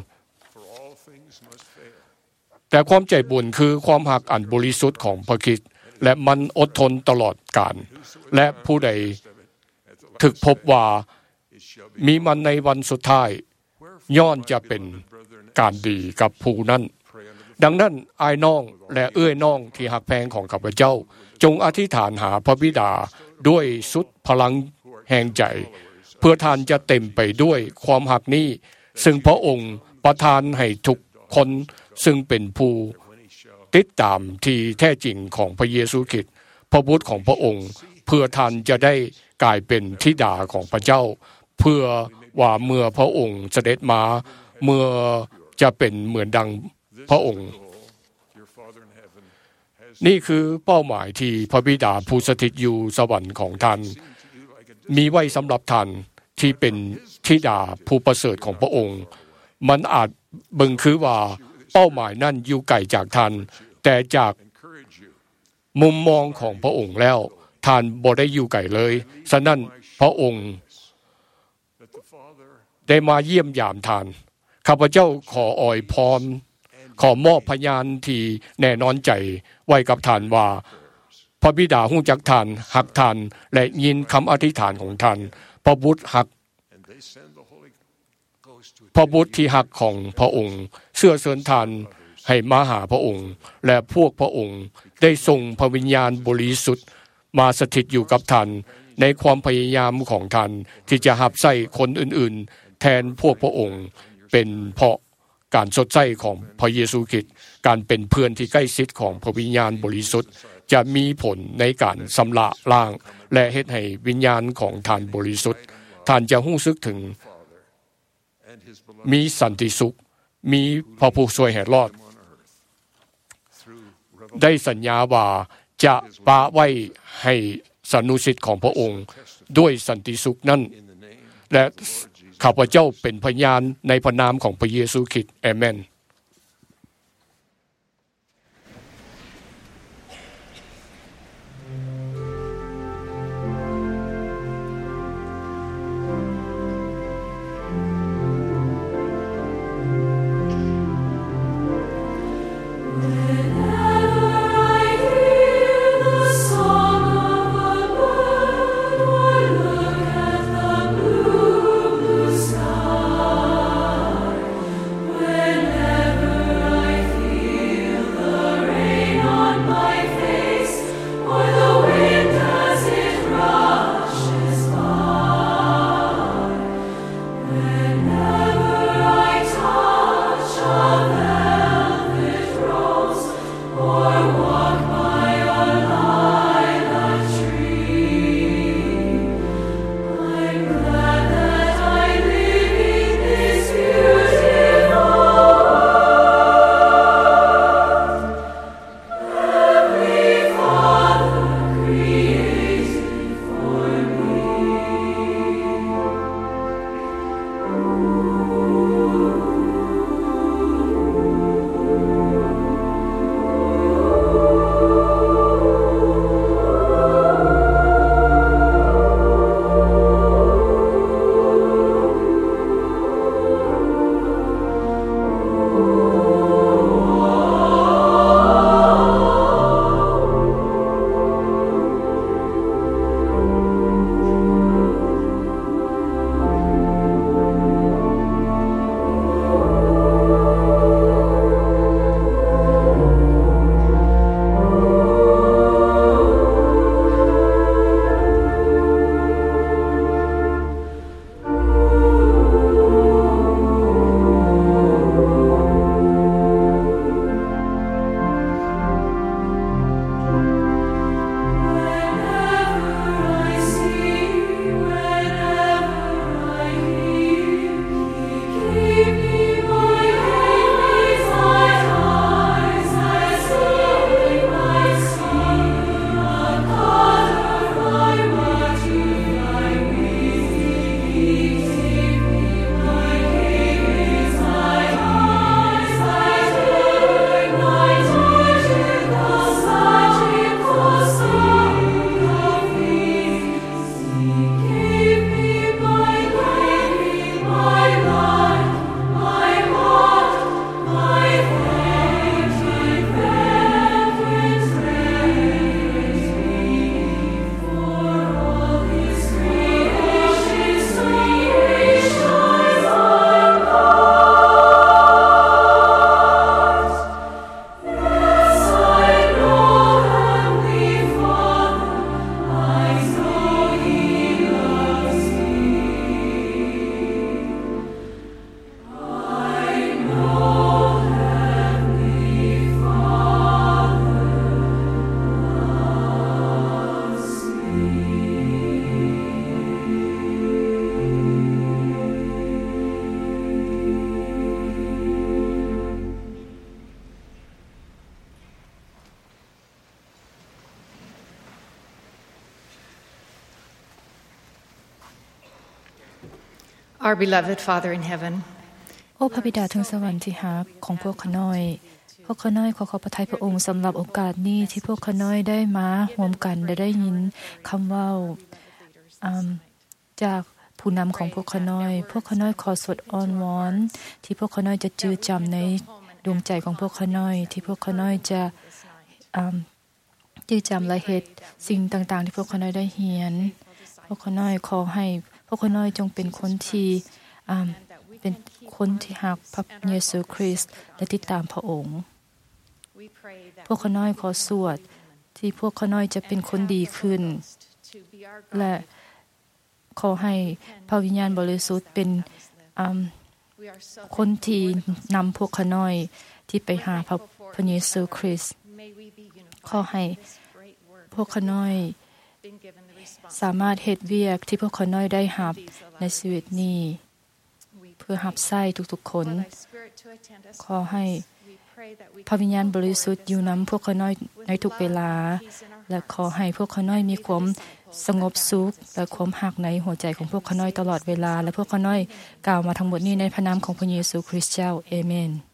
แต่ความใจบุญคือความหักอันบริสุทธิ์ของพระคริสต์และมันอดทนตลอดกาลและผู้ใดถึกพบว่ามีมันในวันสุดท้ายย้อนจะเป็นการดีกับผู้นั้นดังนั้นอ้ายน้องและเอื้อยน้องที่หักแพงของข้าพเจ้าจงอธิษฐานหาพระบิดาด้วยสุดพลังแห่งใจเพื่อท่านจะเต็มไปด้วยความหักนี้ซึ่งพระองค์ประทานให้ทุกคนซึ่งเป็นผู้ติดตามที่แท้จริงของพระเยซูคริสต์พระบุตรของพระองค์เพื่อท่านจะได้กลายเป็นธิดาของพระเจ้าเพื่อว่าเมื่อพระองค์เสด็จมาเมื่อจะเป็นเหมือนดังพระองค์นี่คือเป้าหมายที่พระบิดาผู้สถิตอยู่สวรรค์ของท่านมีไว้สำหรับท่านที่เป็นธิดาผู้ประเสริฐของพระองค์มันอาจเบิ่งคือว่าเป้าหมายนั่นอยู่ไกลจากท่านแต่จากมุมมองของพระองค์แล้วท่านบ่ได้อยู่ไกลเลยฉะนั้นพระองค์ได้มาเยี่ยมยามท่านข้าพเจ้าขออวยพรขอมอบพยานที่แน่นอนใจไว้กับท่านว่าพระบิดาฮู้จักท่านฮักท่านและยินคำอธิษฐานของท่านพระบุตรฮักพระบุตรที่ฮักของพระองค์เชื่อเชิญท่านให้มาหาพระองค์และพวกพระองค์ได้ส่งพระวิญญาณบริสุทธิ์มาสถิตอยู่กับท่านในความพยายามของท่านที่จะหับใส่คนอื่นๆแทนพวกพระองค์เป็นเพราะการสดใสของพระเยซูคริสต์การเป็นเพื่อนที่ใกล้ชิดของพระวิญญาณบริสุทธิ์จะมีผลในการชำระล้างและเฮ็ดให้วิญญาณของท่านบริสุทธิ์ท่านจะรู้สึกถึงมีสันติสุขมีพระผู้ช่วยให้รอดได้สัญญาว่าจะปะไว้ให้สานุสิทธิ์ของพระองค์ด้วยสันติสุขนั้นและข้าพเจ้าเป็นพยานในพระนามของพระเยซูคริสต์อาเมน Our beloved Father in heaven โอ้พระบิดาถึงสวรรค์ที่รักของพวกข้าน้อยพวกข้าน้อยขอขอบพระทัยพระองค์สำหรับโอกาสนี้ที่พวกข้าน้อยได้มาร่วมกันและได้ยินคำเว้าจากผู้นำของพวกข้าน้อยพวกข้าน้อยขอสดอ้อนวอนที่พวกข้าน้อยจะจืดจำในดวงใจของพวกข้าน้อยที่พวกข้าน้อยจะจืดจำและเฮ็ดสิ่งต่างๆที่พวกข้าน้อยได้เรียนพวกข้าน้อยขอให้พวกข้าน้อยจงเป็นคนที่เป็นคนที่รักพระเยซูคริสต์และติดตามพระองค์พวกข้าน้อยขอสวดที่พวกข้าน้อยจะเป็นคนดีขึ้นและขอให้พระวิญญาณบริสุทธิ์เป็นคนที่นำพวกข้าน้อยที่ไปหาพระพระเยซูคริสต์ขอให้พวกข้าน้อยสามารถเฮ็ดเวียกที่พวกข้าน้อยได้รับในชีวิตนี้เพื่อรับใช้ทุกๆคนขอให้พระวิญญาณบริสุทธิ์อยู่นำพวกข้าน้อยในทุกเวลาและขอให้พวกข้าน้อยมีความสงบสุขและความรักในหัวใจของพวกข้าน้อยตลอดเวลาและพวกข้าน้อยกล่าวมาทั้งหมดนี้ในพระนามของพระเยซูคริสต์เจ้าอาเมน